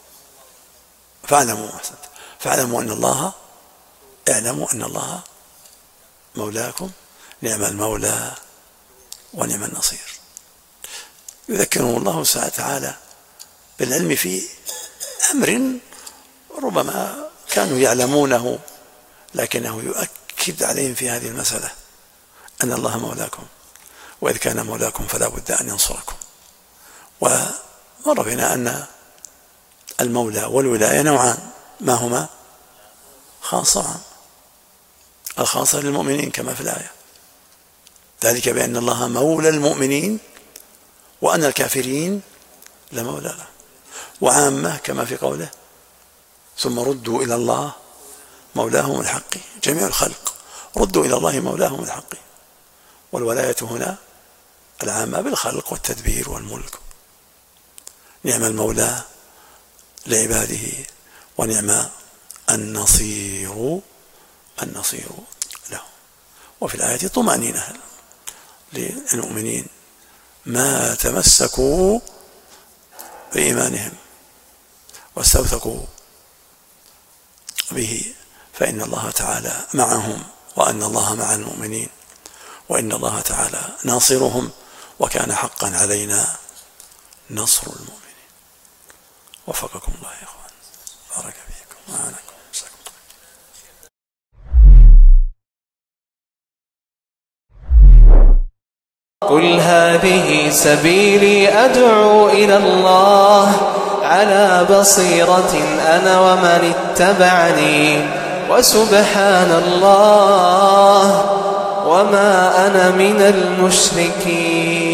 فاعلموا أن الله اعلموا أن الله مولاكم نعم المولى ونعم النصير. يذكرهم الله سبحانه وتعالى بالعلم في أمر ربما كانوا يعلمونه، لكنه يؤكد عليهم في هذه المسألة أن الله مولاكم، وإذ كان مولاكم فلا بد أن ينصركم. ومر بنا أن المولى والولاية نوعان، ما هما؟ خاص وعام. الخاصة للمؤمنين كما في الآية، ذلك بأن الله مولى المؤمنين وأن الكافرين لمولى له. وعامة كما في قوله ثم ردوا إلى الله مولاهم الحق، جميع الخلق ردوا إلى الله مولاهم الحق. والولاية هنا العامة بالخلق والتدبير والملك. نعم المولى لعباده ونعم النصير له. وفي الآية طمأنينة للمؤمنين ما تمسكوا بإيمانهم واستوثقوا به فإن الله تعالى معهم، وأن الله مع المؤمنين، وإن الله تعالى ناصرهم، وكان حقا علينا نصر المؤمنين. وفقكم الله يا إخوان، بارك فيكم وعناكم. قل هذه سبيلي أدعو إلى الله على بصيرة أنا ومن اتبعني وسبحان الله وما أنا من المشركين.